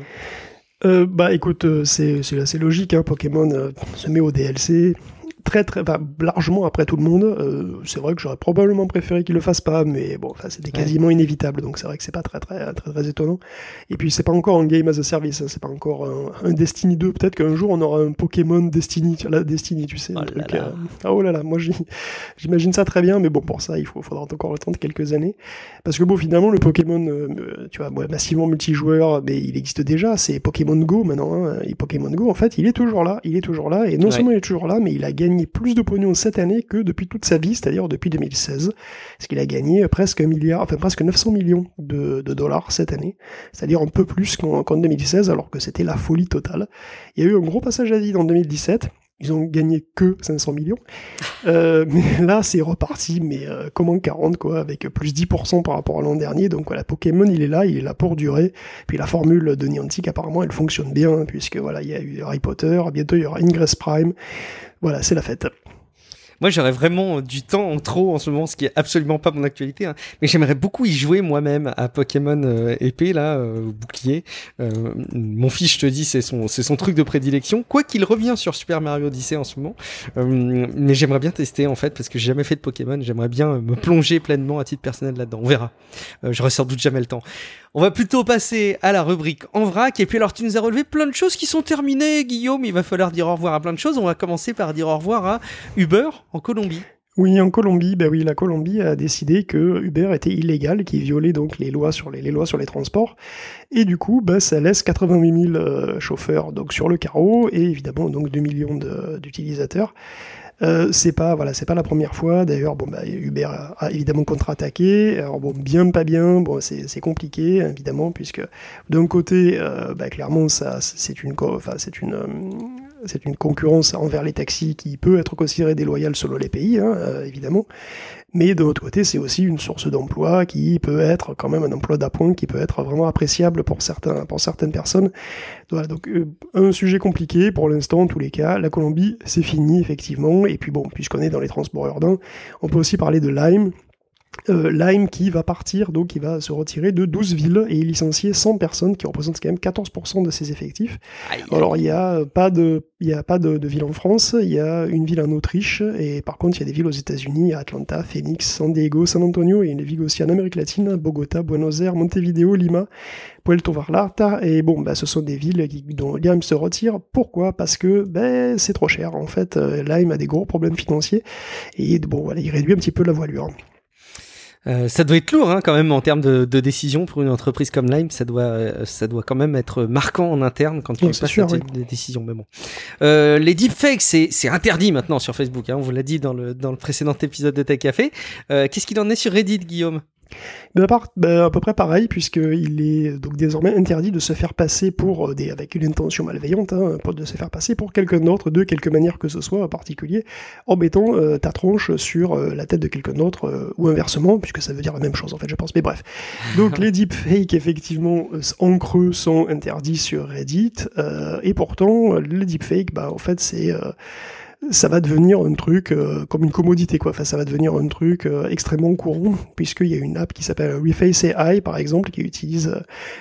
Écoute, c'est assez logique, Pokémon se met au DLC largement après tout le monde. C'est vrai que j'aurais probablement préféré qu'il le fasse pas, mais bon, c'était quasiment inévitable, donc c'est vrai que c'est pas très étonnant. Et puis c'est pas encore un game as a service, c'est pas encore un Destiny 2. Peut-être qu'un jour on aura un Pokémon Destiny, tu sais. Oh là là, moi j'imagine ça très bien, mais bon, pour ça il faudra encore attendre quelques années, parce que bon, finalement le Pokémon, tu vois, massivement multijoueur, mais il existe déjà. C'est Pokémon Go maintenant, et Pokémon Go en fait il est toujours là, et non seulement il est toujours là, mais il a gagné plus de pognon cette année que depuis toute sa vie, c'est-à-dire depuis 2016, parce qu'il a gagné presque 900 millions de dollars cette année, c'est-à-dire un peu plus qu'en 2016, alors que c'était la folie totale. Il y a eu un gros passage à vide en 2017, ils ont gagné que 500 millions, mais là c'est reparti, mais comme en 40 quoi, avec plus 10% par rapport à l'an dernier. Donc voilà, Pokémon il est là pour durer. Puis la formule de Niantic apparemment elle fonctionne bien, puisque voilà, il y a eu Harry Potter, bientôt il y aura Ingress Prime. Voilà, c'est la fête. Moi, j'aurais vraiment du temps en trop en ce moment, ce qui est absolument pas mon actualité. Hein. Mais j'aimerais beaucoup y jouer moi-même à Pokémon épée, là, bouclier. Mon fils, je te dis, c'est son truc de prédilection. Quoi qu'il revient sur Super Mario Odyssey en ce moment. Mais j'aimerais bien tester, en fait, parce que j'ai jamais fait de Pokémon. J'aimerais bien me plonger pleinement à titre personnel là-dedans. On verra. J'aurai sans doute jamais le temps. On va plutôt passer à la rubrique en vrac. Et puis alors, tu nous as relevé plein de choses qui sont terminées, Guillaume. Il va falloir dire au revoir à plein de choses. On va commencer par dire au revoir à Uber en Colombie. Oui, en Colombie, la Colombie a décidé que Uber était illégal, qu'il violait donc les lois sur les transports, et du coup, ça laisse 88 000 chauffeurs donc sur le carreau, et évidemment donc 2 millions d'utilisateurs. C'est pas la première fois. D'ailleurs, Uber a évidemment contre-attaqué. Alors bien, pas bien. C'est compliqué évidemment, puisque d'un côté, clairement, ça, c'est une concurrence envers les taxis qui peut être considérée déloyale selon les pays, évidemment. Mais de l'autre côté, c'est aussi une source d'emploi qui peut être quand même un emploi d'appoint qui peut être vraiment appréciable pour certaines personnes. Voilà, donc un sujet compliqué pour l'instant, en tous les cas. La Colombie, c'est fini, effectivement. Et puis puisqu'on est dans les transports urbains, on peut aussi parler de Lime. Lime qui va partir, donc il va se retirer de 12 villes et licencier 100 personnes, qui représentent quand même 14% de ses effectifs. Alors il n'y a pas de ville en France, il y a une ville en Autriche, et par contre il y a des villes aux États-Unis, à Atlanta, Phoenix, San Diego, San Antonio, et une ville aussi en Amérique latine, Bogota, Buenos Aires, Montevideo, Lima, Puerto Vallarta, et ce sont des villes dont Lime se retire. Pourquoi ? Parce que c'est trop cher. En fait, Lime a des gros problèmes financiers, et il réduit un petit peu la voilure. Ça doit être lourd quand même en termes de décision pour une entreprise comme Lime. Ça doit quand même être marquant en interne quand tu passes des décisions. Mais bon, les deepfakes c'est interdit maintenant sur Facebook. On vous l'a dit dans le précédent épisode de Tech Café. Qu'est-ce qu'il en est sur Reddit, Guillaume ? À peu près pareil, puisqu'il est donc désormais interdit de se faire passer pour avec une intention malveillante, de se faire passer pour quelqu'un d'autre de quelque manière que ce soit, en particulier en mettant ta tronche sur la tête de quelqu'un d'autre, ou inversement, puisque ça veut dire la même chose en fait, je pense. Mais bref. Donc les deepfakes, effectivement, en creux, sont interdits sur Reddit, et pourtant, les deepfakes, en fait, ça va devenir un truc comme une commodité, quoi. Enfin, ça va devenir un truc extrêmement courant, puisqu'il y a une app qui s'appelle Reface AI, par exemple, qui utilise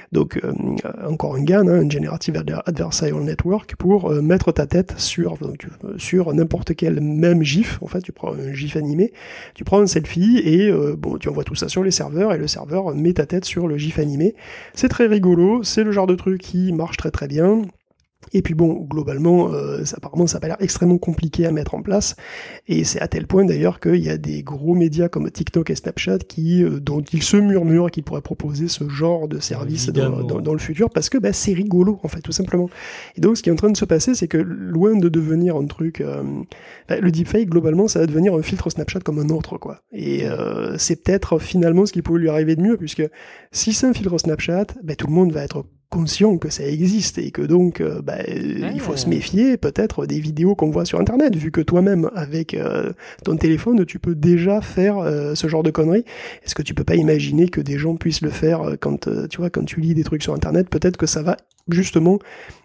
encore un GAN, un Generative Adversarial Network, pour mettre ta tête sur n'importe quel même GIF. En fait, tu prends un GIF animé, tu prends un selfie et tu envoies tout ça sur les serveurs, et le serveur met ta tête sur le GIF animé. C'est très rigolo, c'est le genre de truc qui marche très très bien. Et puis globalement, apparemment ça a pas l'air extrêmement compliqué à mettre en place, et c'est à tel point d'ailleurs qu'il y a des gros médias comme TikTok et Snapchat dont ils se murmurent qu'ils pourraient proposer ce genre de service dans le futur, parce que c'est rigolo en fait, tout simplement. Et donc ce qui est en train de se passer, c'est que loin de devenir un truc, le deepfake globalement ça va devenir un filtre Snapchat comme un autre, quoi. Et c'est peut-être finalement ce qui pourrait lui arriver de mieux, puisque si c'est un filtre Snapchat, tout le monde va être conscient que ça existe, et que donc il faut se méfier peut-être des vidéos qu'on voit sur internet, vu que toi-même avec ton téléphone tu peux déjà faire ce genre de conneries. Est-ce que tu peux pas imaginer que des gens puissent le faire quand tu lis des trucs sur internet? Peut-être que ça va justement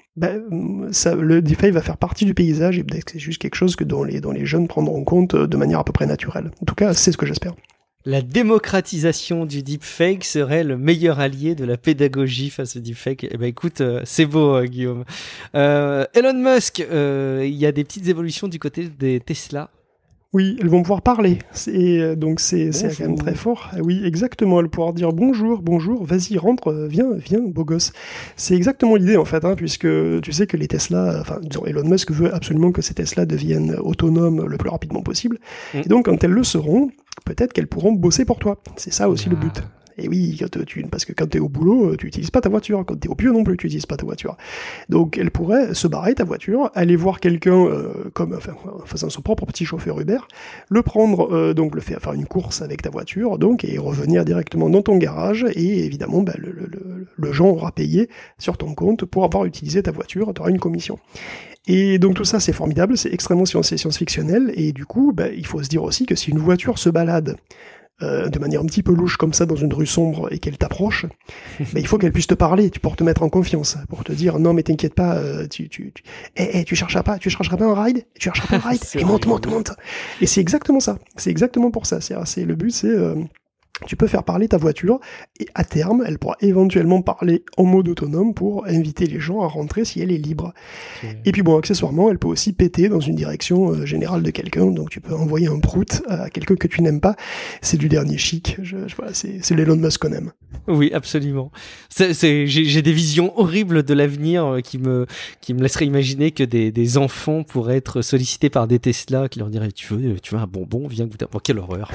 le deepfake va faire partie du paysage, et peut-être que c'est juste quelque chose dont les jeunes prendront compte de manière à peu près naturelle. En tout cas, c'est ce que j'espère. La démocratisation du deepfake serait le meilleur allié de la pédagogie face au deepfake. Écoute, c'est beau, Guillaume. Elon Musk, il y a des petites évolutions du côté des Tesla. Oui, elles vont pouvoir parler, donc c'est quand même très fort. Oui, exactement, elles vont pouvoir dire bonjour, vas-y, rentre, viens, beau gosse. C'est exactement l'idée en fait, puisque tu sais que les Tesla, Elon Musk veut absolument que ces Tesla deviennent autonomes le plus rapidement possible, et donc quand elles le seront, peut-être qu'elles pourront bosser pour toi. C'est ça aussi le but. Et oui, parce que quand t'es au boulot, tu n'utilises pas ta voiture. Quand t'es au bureau non plus, tu n'utilises pas ta voiture. Donc elle pourrait se barrer, ta voiture, aller voir quelqu'un en faisant son propre petit chauffeur Uber, le prendre, le faire une course avec ta voiture, et revenir directement dans ton garage, et évidemment, le gens aura payé sur ton compte pour avoir utilisé ta voiture, tu auras une commission. Et donc tout ça c'est formidable, c'est extrêmement science-fictionnel, et du coup il faut se dire aussi que si une voiture se balade de manière un petit peu louche comme ça dans une rue sombre et qu'elle t'approche, il faut qu'elle puisse te parler pour te mettre en confiance, pour te dire non mais t'inquiète pas, tu chercheras pas un ride, et monte. Et c'est exactement ça, c'est exactement pour ça. Le but, c'est tu peux faire parler ta voiture et à terme, elle pourra éventuellement parler en mode autonome pour inviter les gens à rentrer si elle est libre. Et puis bon, accessoirement, elle peut aussi péter dans une direction générale de quelqu'un, donc tu peux envoyer un prout à quelqu'un que tu n'aimes pas. C'est du dernier chic, voilà, c'est l'Elon Musk qu'on aime. Oui, absolument. J'ai des visions horribles de l'avenir qui me laisseraient imaginer que des enfants pourraient être sollicités par des Tesla qui leur diraient tu veux un bonbon, viens goûter. Bon, quelle horreur.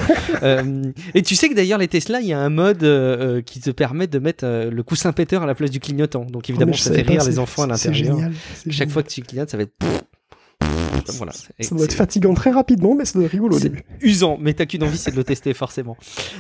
Et tu sais que d'ailleurs les Tesla, il y a un mode qui te permet de mettre le coussin péteur à la place du clignotant. Donc évidemment, ça fait rire les enfants à l'intérieur. Chaque fois que tu clignotes, ça va être voilà, ça doit être fatigant très rapidement, mais ça doit être rigolo au début. Usant, mais t'as qu'une envie, c'est de le tester forcément.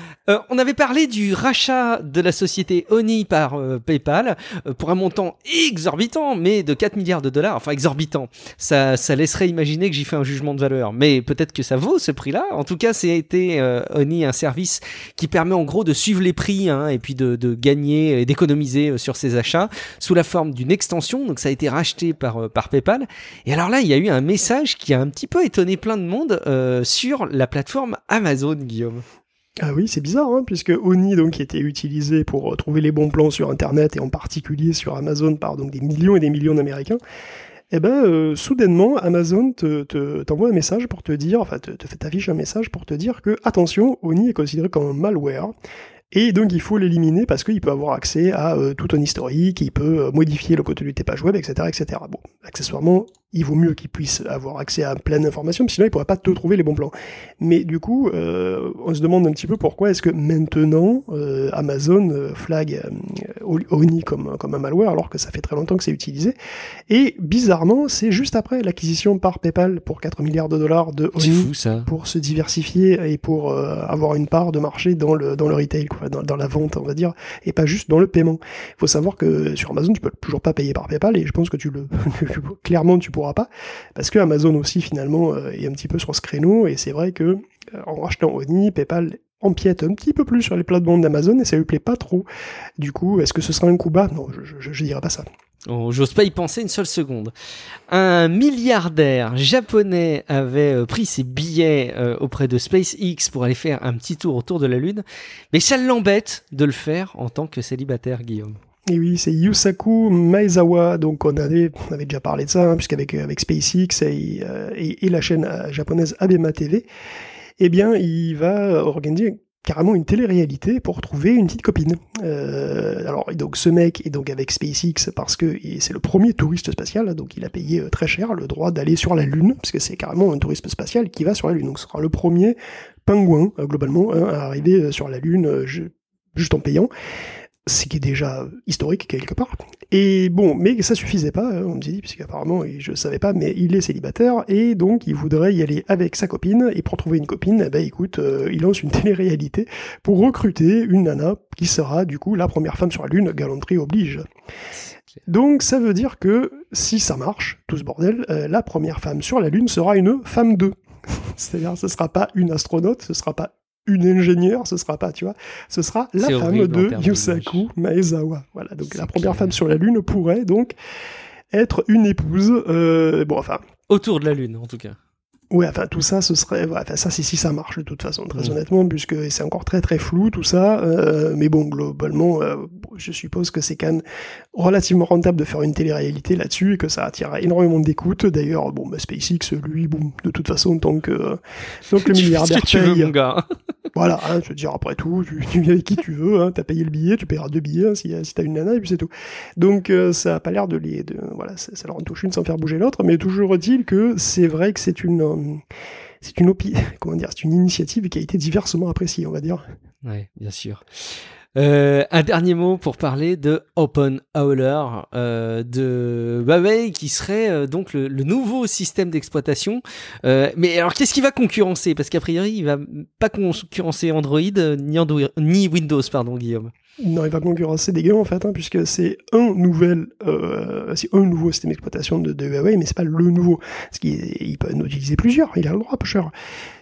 On avait parlé du rachat de la société Oni par PayPal pour un montant exorbitant, mais de 4 milliards de dollars. Enfin, exorbitant. Ça laisserait imaginer que j'y fais un jugement de valeur, mais peut-être que ça vaut ce prix-là. En tout cas, c'est été Oni, un service qui permet en gros de suivre les prix et puis de gagner et d'économiser sur ses achats sous la forme d'une extension. Donc, ça a été racheté par PayPal. Et alors là, il y a eu un message qui a un petit peu étonné plein de monde sur la plateforme Amazon, Guillaume. Ah oui, c'est bizarre, puisque Oni qui était utilisé pour trouver les bons plans sur Internet et en particulier sur Amazon par donc des millions et des millions d'Américains. Soudainement, Amazon t'envoie un message pour te dire, t'affiche un message pour te dire que, attention, Oni est considéré comme un malware, et donc il faut l'éliminer parce qu'il peut avoir accès à tout ton historique, il peut modifier le contenu de tes pages web, etc., etc. Bon, accessoirement, il vaut mieux qu'il puisse avoir accès à plein d'informations, sinon il pourrait pas te trouver les bons plans. Mais du coup, on se demande un petit peu pourquoi est-ce que maintenant Amazon flag Oni comme un malware, alors que ça fait très longtemps que c'est utilisé. Et bizarrement, c'est juste après l'acquisition par PayPal pour 4 milliards de dollars de Oni pour se diversifier et pour avoir une part de marché dans le retail, quoi, dans la vente, on va dire, et pas juste dans le paiement. Il faut savoir que sur Amazon, tu peux toujours pas payer par PayPal, et je pense que clairement tu pourras pas, parce que Amazon aussi finalement est un petit peu sur ce créneau, et c'est vrai que en rachetant Oni, PayPal empiète un petit peu plus sur les plates-bandes d'Amazon, et ça lui plaît pas trop. Du coup, est-ce que ce sera un coup bas ? Non, je dirais pas ça. Oh, j'ose pas y penser une seule seconde. Un milliardaire japonais avait pris ses billets auprès de SpaceX pour aller faire un petit tour autour de la Lune, mais ça l'embête de le faire en tant que célibataire, Guillaume. Et oui, c'est Yusaku Maezawa, donc on avait déjà parlé de ça, puisqu'avec SpaceX et la chaîne japonaise Abema TV, il va organiser carrément une télé-réalité pour trouver une petite copine. Donc ce mec est donc avec SpaceX parce que c'est le premier touriste spatial, donc il a payé très cher le droit d'aller sur la Lune, parce que c'est carrément un touriste spatial qui va sur la Lune, donc ce sera le premier pingouin, globalement, à arriver sur la Lune juste en payant. Ce qui est déjà historique quelque part. Et bon, mais ça suffisait pas, on me dit, puisqu'apparemment, je savais pas, mais il est célibataire, et donc il voudrait y aller avec sa copine, et pour trouver une copine, il lance une télé-réalité pour recruter une nana qui sera du coup la première femme sur la Lune, galanterie oblige. Donc ça veut dire que si ça marche, tout ce bordel, la première femme sur la Lune sera une femme 2. C'est-à-dire, ce sera pas une astronaute, ce sera pas une ingénieure, ce sera pas, ce sera la femme de Yusaku Maezawa. Voilà, donc la première femme sur la Lune pourrait donc être une épouse, autour de la Lune, en tout cas. Ouais, tout ça, ce serait... ça, c'est si ça marche, de toute façon, très honnêtement, puisque c'est encore très très flou, tout ça. Mais bon, globalement, je suppose que c'est quand même relativement rentable de faire une télé-réalité là-dessus, et que ça attirera énormément d'écoute. D'ailleurs, SpaceX, lui, de toute façon, tant que le milliardaire tu veux, mon gars. Voilà, je veux dire, après tout, tu viens avec qui tu veux, t'as payé le billet, tu payeras 2 billets si t'as une nana, et puis c'est tout. Donc ça a pas l'air ça leur en touche une sans faire bouger l'autre, mais toujours est-il que c'est vrai que c'est une initiative qui a été diversement appréciée, on va dire. Ouais, bien sûr. Un dernier mot pour parler de OpenHauler de Huawei, qui serait donc le nouveau système d'exploitation. Mais alors, qu'est-ce qu'il va concurrencer ? Parce qu'a priori, il va pas concurrencer Android ni Windows, Guillaume. Non, il va concurrencer des gains en fait, puisque c'est un nouveau système d'exploitation de Huawei, mais c'est pas le nouveau. Parce qu'il peut en utiliser plusieurs, il a le droit, peu cher.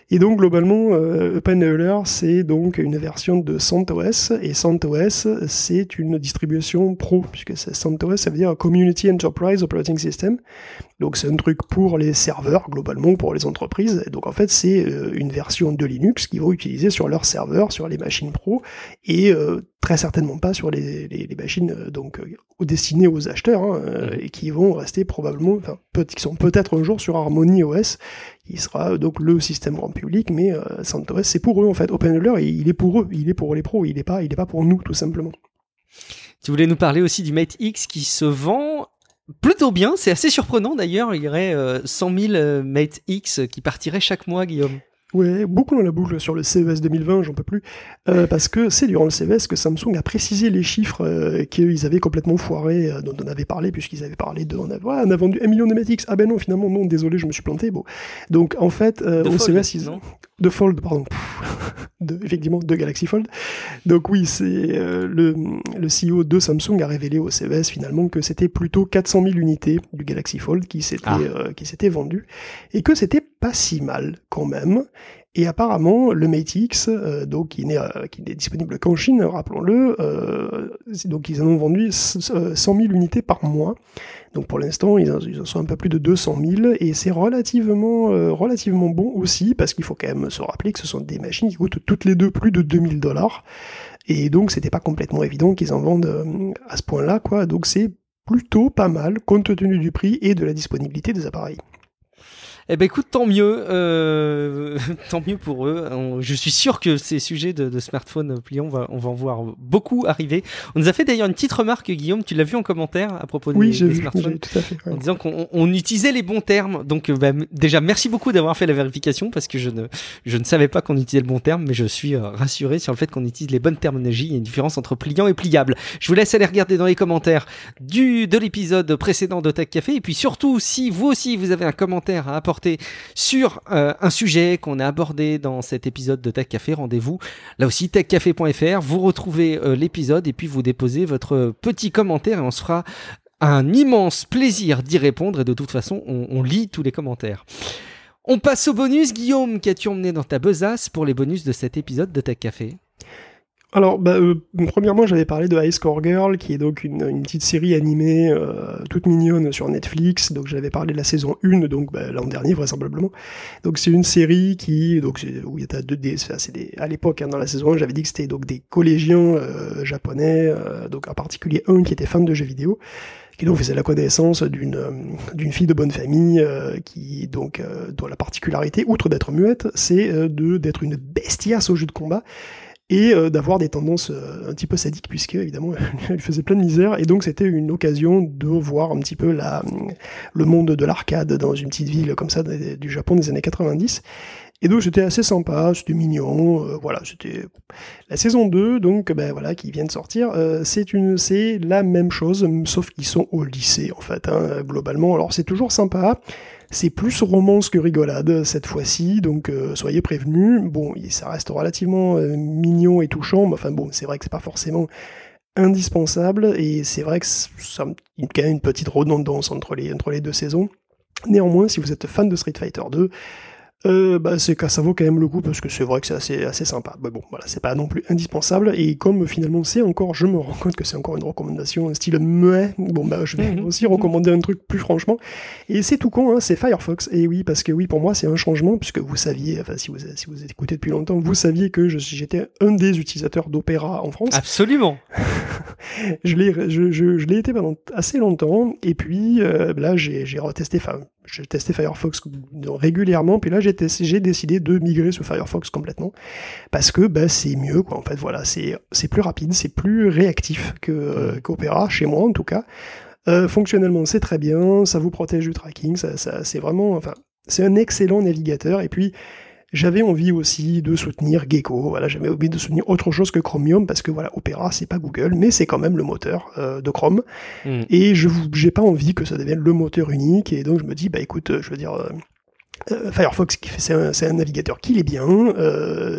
Et donc globalement, OpenEuler, c'est donc une version de CentOS, et CentOS, c'est une distribution pro, puisque CentOS, ça veut dire Community Enterprise Operating System. Donc c'est un truc pour les serveurs, globalement, pour les entreprises. Et donc en fait, c'est une version de Linux qu'ils vont utiliser sur leurs serveurs, sur les machines pro, et très certainement pas sur les machines destinées aux acheteurs, et qui vont rester probablement, qui sont peut-être un jour sur Harmony OS, qui sera donc le système grand public, mais CentOS c'est pour eux en fait. OpenEuler il est pour eux, il est pour les pros, il est pas pour nous tout simplement. Tu voulais nous parler aussi du Mate X qui se vend plutôt bien, c'est assez surprenant d'ailleurs, il y aurait 100 000 Mate X qui partiraient chaque mois, Guillaume. Ouais, beaucoup dans la boucle sur le CES 2020, j'en peux plus, parce que c'est durant le CES que Samsung a précisé les chiffres qu'ils avaient complètement foirés, dont on avait parlé, puisqu'ils avaient parlé de on a vendu 1 million de Mate X. Ah ben non, finalement, non, désolé, je me suis planté. Bon. Donc en fait, au CES, ils ont... De Fold, pardon. Effectivement, de Galaxy Fold. Donc oui, c'est le CEO de Samsung a révélé au CES finalement que c'était plutôt 400 000 unités du Galaxy Fold qui s'étaient vendues, et que c'était pas si mal quand même. Et apparemment, le Mate X, donc qui n'est disponible qu'en Chine, rappelons-le, donc ils en ont vendu 100 000 unités par mois. Donc pour l'instant, ils en sont un peu plus de 200 000, et c'est relativement bon aussi, parce qu'il faut quand même se rappeler que ce sont des machines qui coûtent toutes les deux plus de $2000, et donc c'était pas complètement évident qu'ils en vendent à ce point-là, quoi. Donc c'est plutôt pas mal, compte tenu du prix et de la disponibilité des appareils. Eh ben écoute, tant mieux pour eux. Je suis sûr que ces sujets de smartphones pliants, on va en voir beaucoup arriver. On nous a fait d'ailleurs une petite remarque, Guillaume, tu l'as vu en commentaire à propos des smartphones, oui, tout à fait, ouais. En disant qu'on utilisait les bons termes. Donc déjà, merci beaucoup d'avoir fait la vérification, parce que je ne savais pas qu'on utilisait le bon terme, mais je suis rassuré sur le fait qu'on utilise les bonnes terminologies. Il y a une différence entre pliant et pliable. Je vous laisse aller regarder dans les commentaires de l'épisode précédent de Tech Café, et puis surtout, si vous aussi vous avez un commentaire à apporter sur un sujet qu'on a abordé dans cet épisode de Tech Café, rendez-vous là aussi techcafé.fr, vous retrouvez l'épisode et puis vous déposez votre petit commentaire, et on se fera un immense plaisir d'y répondre, et de toute façon on lit tous les commentaires. On passe au bonus. Guillaume, qu'as-tu emmené dans ta besace pour les bonus de cet épisode de Tech Café? Alors, premièrement, j'avais parlé de High Score Girl, qui est donc une petite série animée toute mignonne sur Netflix. Donc, j'avais parlé de la saison 1, donc l'an dernier, vraisemblablement. Donc, c'est une série où il y a à l'époque, dans la saison 1, j'avais dit que c'était donc des collégiens japonais, donc en particulier un qui était fan de jeux vidéo, qui donc faisait la connaissance d'une fille de bonne famille dont la particularité, outre d'être muette, c'est d'être une bestiace au jeu de combat, et d'avoir des tendances un petit peu sadiques, puisque évidemment elle faisait plein de misère, et donc c'était une occasion de voir un petit peu le monde de l'arcade dans une petite ville comme ça du Japon des années 90. Et donc c'était assez sympa, c'était mignon, voilà, c'était la saison 2, donc qui vient de sortir, c'est la même chose, sauf qu'ils sont au lycée en fait, globalement. Alors c'est toujours sympa, c'est plus romance que rigolade cette fois-ci, donc soyez prévenus. Bon, ça reste relativement mignon et touchant, mais enfin bon, c'est vrai que c'est pas forcément indispensable, et c'est vrai que il y a quand même une petite redondance entre les deux saisons. Néanmoins, si vous êtes fan de Street Fighter 2, ça vaut quand même le coup, parce que c'est vrai que c'est assez sympa. Mais bon, voilà, c'est pas non plus indispensable, et comme finalement je me rends compte que c'est encore une recommandation style muet, je vais aussi recommander un truc plus franchement, et c'est tout con, c'est Firefox. Et oui, parce que oui, pour moi c'est un changement, puisque vous saviez, enfin si vous écoutez depuis longtemps, vous saviez que j'étais un des utilisateurs d'Opera en France. Absolument. Je l'ai été pendant assez longtemps, et puis là j'ai retesté, je testais Firefox régulièrement, puis là j'ai décidé de migrer sur Firefox complètement, parce que c'est mieux, quoi. En fait, voilà, c'est plus rapide, c'est plus réactif qu'Opera, chez moi en tout cas. Fonctionnellement, c'est très bien, ça vous protège du tracking, ça c'est vraiment, c'est un excellent navigateur. Et puis j'avais envie aussi de soutenir Gecko, voilà, j'avais envie de soutenir autre chose que Chromium, parce que voilà, Opera c'est pas Google, mais c'est quand même le moteur de Chrome, et j'ai pas envie que ça devienne le moteur unique, et donc je me dis, écoute, je veux dire, Firefox, c'est un navigateur qui l'est bien,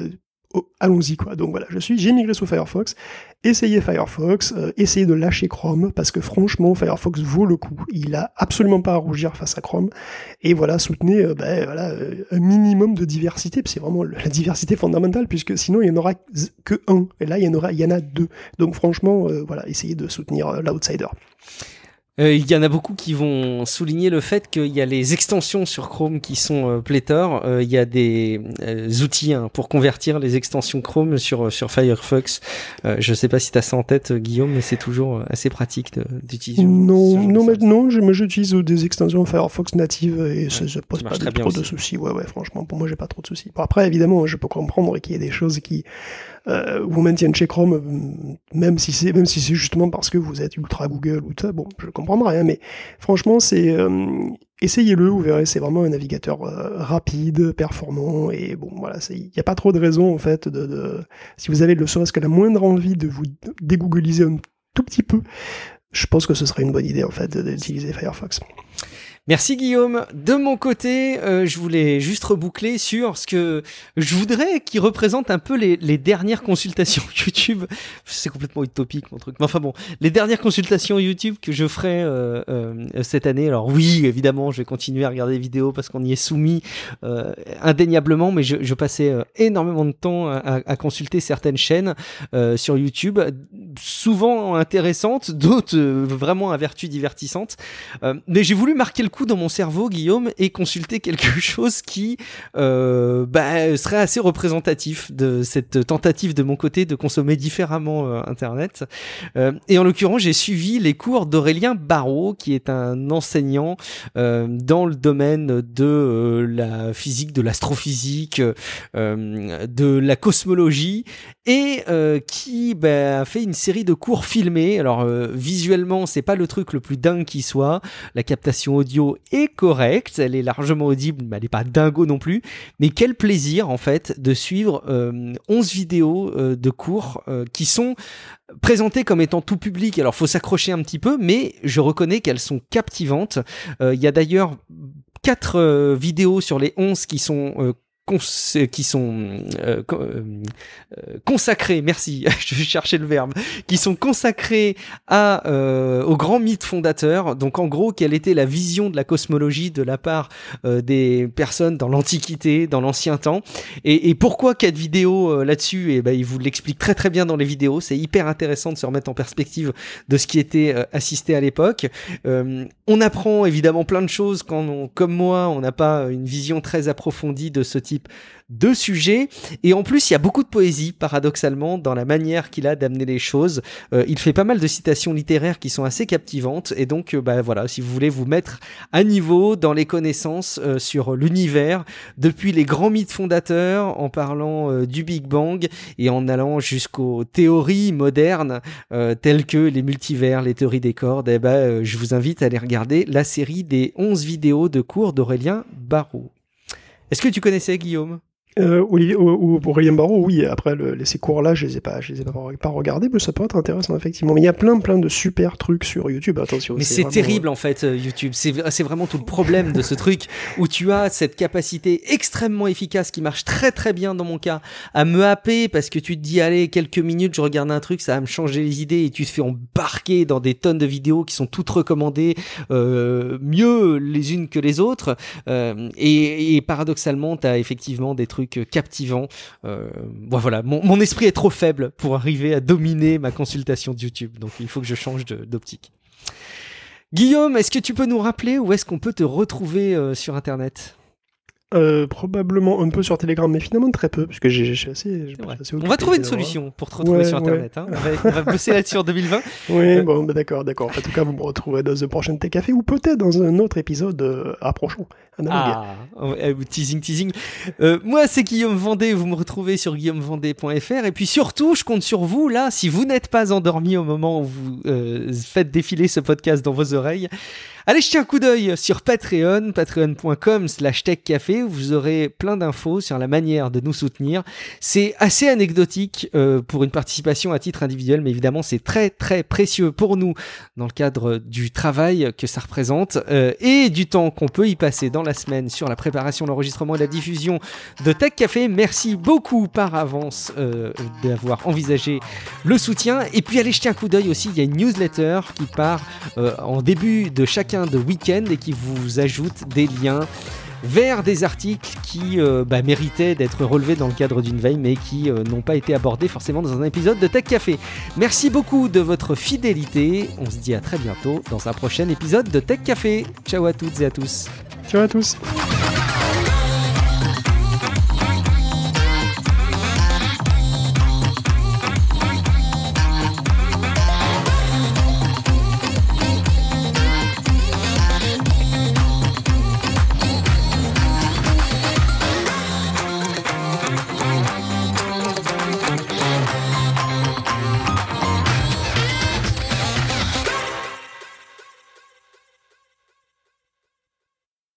allons-y quoi. Donc voilà, j'ai migré sous Firefox, essayez Firefox, essayez de lâcher Chrome, parce que franchement, Firefox vaut le coup. Il a absolument pas à rougir face à Chrome. Et voilà, soutenez un minimum de diversité, puis c'est vraiment la diversité fondamentale, puisque sinon il n'y en aura que un. Et là, il y en a deux. Donc franchement, essayez de soutenir l'outsider. Il y en a beaucoup qui vont souligner le fait qu'il y a les extensions sur Chrome qui sont pléthores. Il y a des outils pour convertir les extensions Chrome sur Firefox. Je sais pas si tu as ça en tête, Guillaume, mais c'est toujours assez pratique d'utiliser. Non, j'utilise des extensions Firefox natives et ça pose pas trop de soucis. Ouais, franchement, pour moi, j'ai pas trop de soucis. Bon, après, évidemment, je peux comprendre qu'il y ait des choses qui vous maintiennent chez Chrome, même si c'est justement parce que vous êtes ultra Google ou ça. Bon, je comprendrai, hein, mais franchement, c'est essayez-le, vous verrez, c'est vraiment un navigateur rapide, performant, et bon, voilà, il n'y a pas trop de raison, en fait, si vous avez le serait-ce que la moindre envie de vous dégoogliser un tout petit peu, je pense que ce serait une bonne idée, en fait, d'utiliser Firefox. Merci Guillaume. De mon côté, je voulais juste reboucler sur ce que je voudrais qui représente un peu les dernières consultations YouTube. C'est complètement utopique mon truc. Mais enfin bon, les dernières consultations YouTube que je ferai cette année. Alors oui, évidemment, je vais continuer à regarder des vidéos parce qu'on y est soumis indéniablement, mais je passais énormément de temps à consulter certaines chaînes sur YouTube, souvent intéressantes, d'autres vraiment à vertu divertissante. Mais j'ai voulu marquer le coup dans mon cerveau, Guillaume, et consulter quelque chose qui serait assez représentatif de cette tentative de mon côté de consommer différemment Internet. Et en l'occurrence, j'ai suivi les cours d'Aurélien Barraud, qui est un enseignant dans le domaine de la physique, de l'astrophysique, de la cosmologie, et qui a fait une série de cours filmés. Alors visuellement, c'est pas le truc le plus dingue qui soit. La captation audio est correcte, elle est largement audible, mais elle n'est pas dingo non plus. Mais quel plaisir en fait de suivre 11 vidéos de cours qui sont présentées comme étant tout public. Alors faut s'accrocher un petit peu, mais je reconnais qu'elles sont captivantes. Il y a d'ailleurs 4 vidéos sur les 11 qui sont consacrés, merci, je vais chercher le verbe, qui sont consacrés au grand mythe fondateur. Donc en gros, quelle était la vision de la cosmologie de la part des personnes dans l'Antiquité, dans l'Ancien Temps, et pourquoi 4 vidéos là-dessus, et il vous l'explique très très bien dans les vidéos. C'est hyper intéressant de se remettre en perspective de ce qui était assisté à l'époque. On apprend évidemment plein de choses quand comme moi, on n'a pas une vision très approfondie de ce type de sujet, et en plus il y a beaucoup de poésie paradoxalement dans la manière qu'il a d'amener les choses. Il fait pas mal de citations littéraires qui sont assez captivantes, et donc voilà, si vous voulez vous mettre à niveau dans les connaissances sur l'univers, depuis les grands mythes fondateurs, en parlant du Big Bang et en allant jusqu'aux théories modernes telles que les multivers, les théories des cordes, je vous invite à aller regarder la série des 11 vidéos de cours d'Aurélien Barraud. Est-ce que tu connaissais, Guillaume ? Aurélien Barraud, oui. Après, ces cours-là, je les ai pas regardés, mais ça peut être intéressant, effectivement. Mais il y a plein de super trucs sur YouTube, attention. Mais c'est vraiment terrible, en fait, YouTube. C'est vraiment tout le problème de ce truc, où tu as cette capacité extrêmement efficace, qui marche très très bien dans mon cas, à me happer, parce que tu te dis, allez, quelques minutes, je regarde un truc, ça va me changer les idées, et tu te fais embarquer dans des tonnes de vidéos qui sont toutes recommandées, mieux les unes que les autres, et paradoxalement, tu as effectivement des trucs captivant. Voilà, mon esprit est trop faible pour arriver à dominer ma consultation de YouTube, donc il faut que je change d'optique. Guillaume, est-ce que tu peux nous rappeler où est-ce qu'on peut te retrouver sur Internet ? Probablement un peu sur Telegram, mais finalement très peu, parce que je suis assez occupé. On va trouver une solution pour te retrouver sur Internet. Hein. On va bosser là-dessus en 2020. Oui, bon, d'accord. En tout cas, vous me retrouvez dans un prochain Tech Café, ou peut-être dans un autre épisode approchant. Teasing. Moi, c'est Guillaume Vendée. Vous me retrouvez sur guillaumevendée.fr. Et puis surtout, je compte sur vous, là, si vous n'êtes pas endormi au moment où vous faites défiler ce podcast dans vos oreilles, allez jeter un coup d'œil sur Patreon, patreon.com/techcafé. Café, où vous aurez plein d'infos sur la manière de nous soutenir. C'est assez anecdotique pour une participation à titre individuel, mais évidemment c'est très très précieux pour nous dans le cadre du travail que ça représente et du temps qu'on peut y passer dans la semaine sur la préparation, l'enregistrement et la diffusion de Tech Café. Merci beaucoup par avance d'avoir envisagé le soutien. Et puis allez jeter un coup d'œil aussi, il y a une newsletter qui part en début de chacun de week-end et qui vous ajoute des liens vers des articles qui méritaient d'être relevés dans le cadre d'une veille, mais qui n'ont pas été abordés forcément dans un épisode de Tech Café. Merci beaucoup de votre fidélité. On se dit à très bientôt dans un prochain épisode de Tech Café. Ciao à toutes et à tous. Ciao à tous.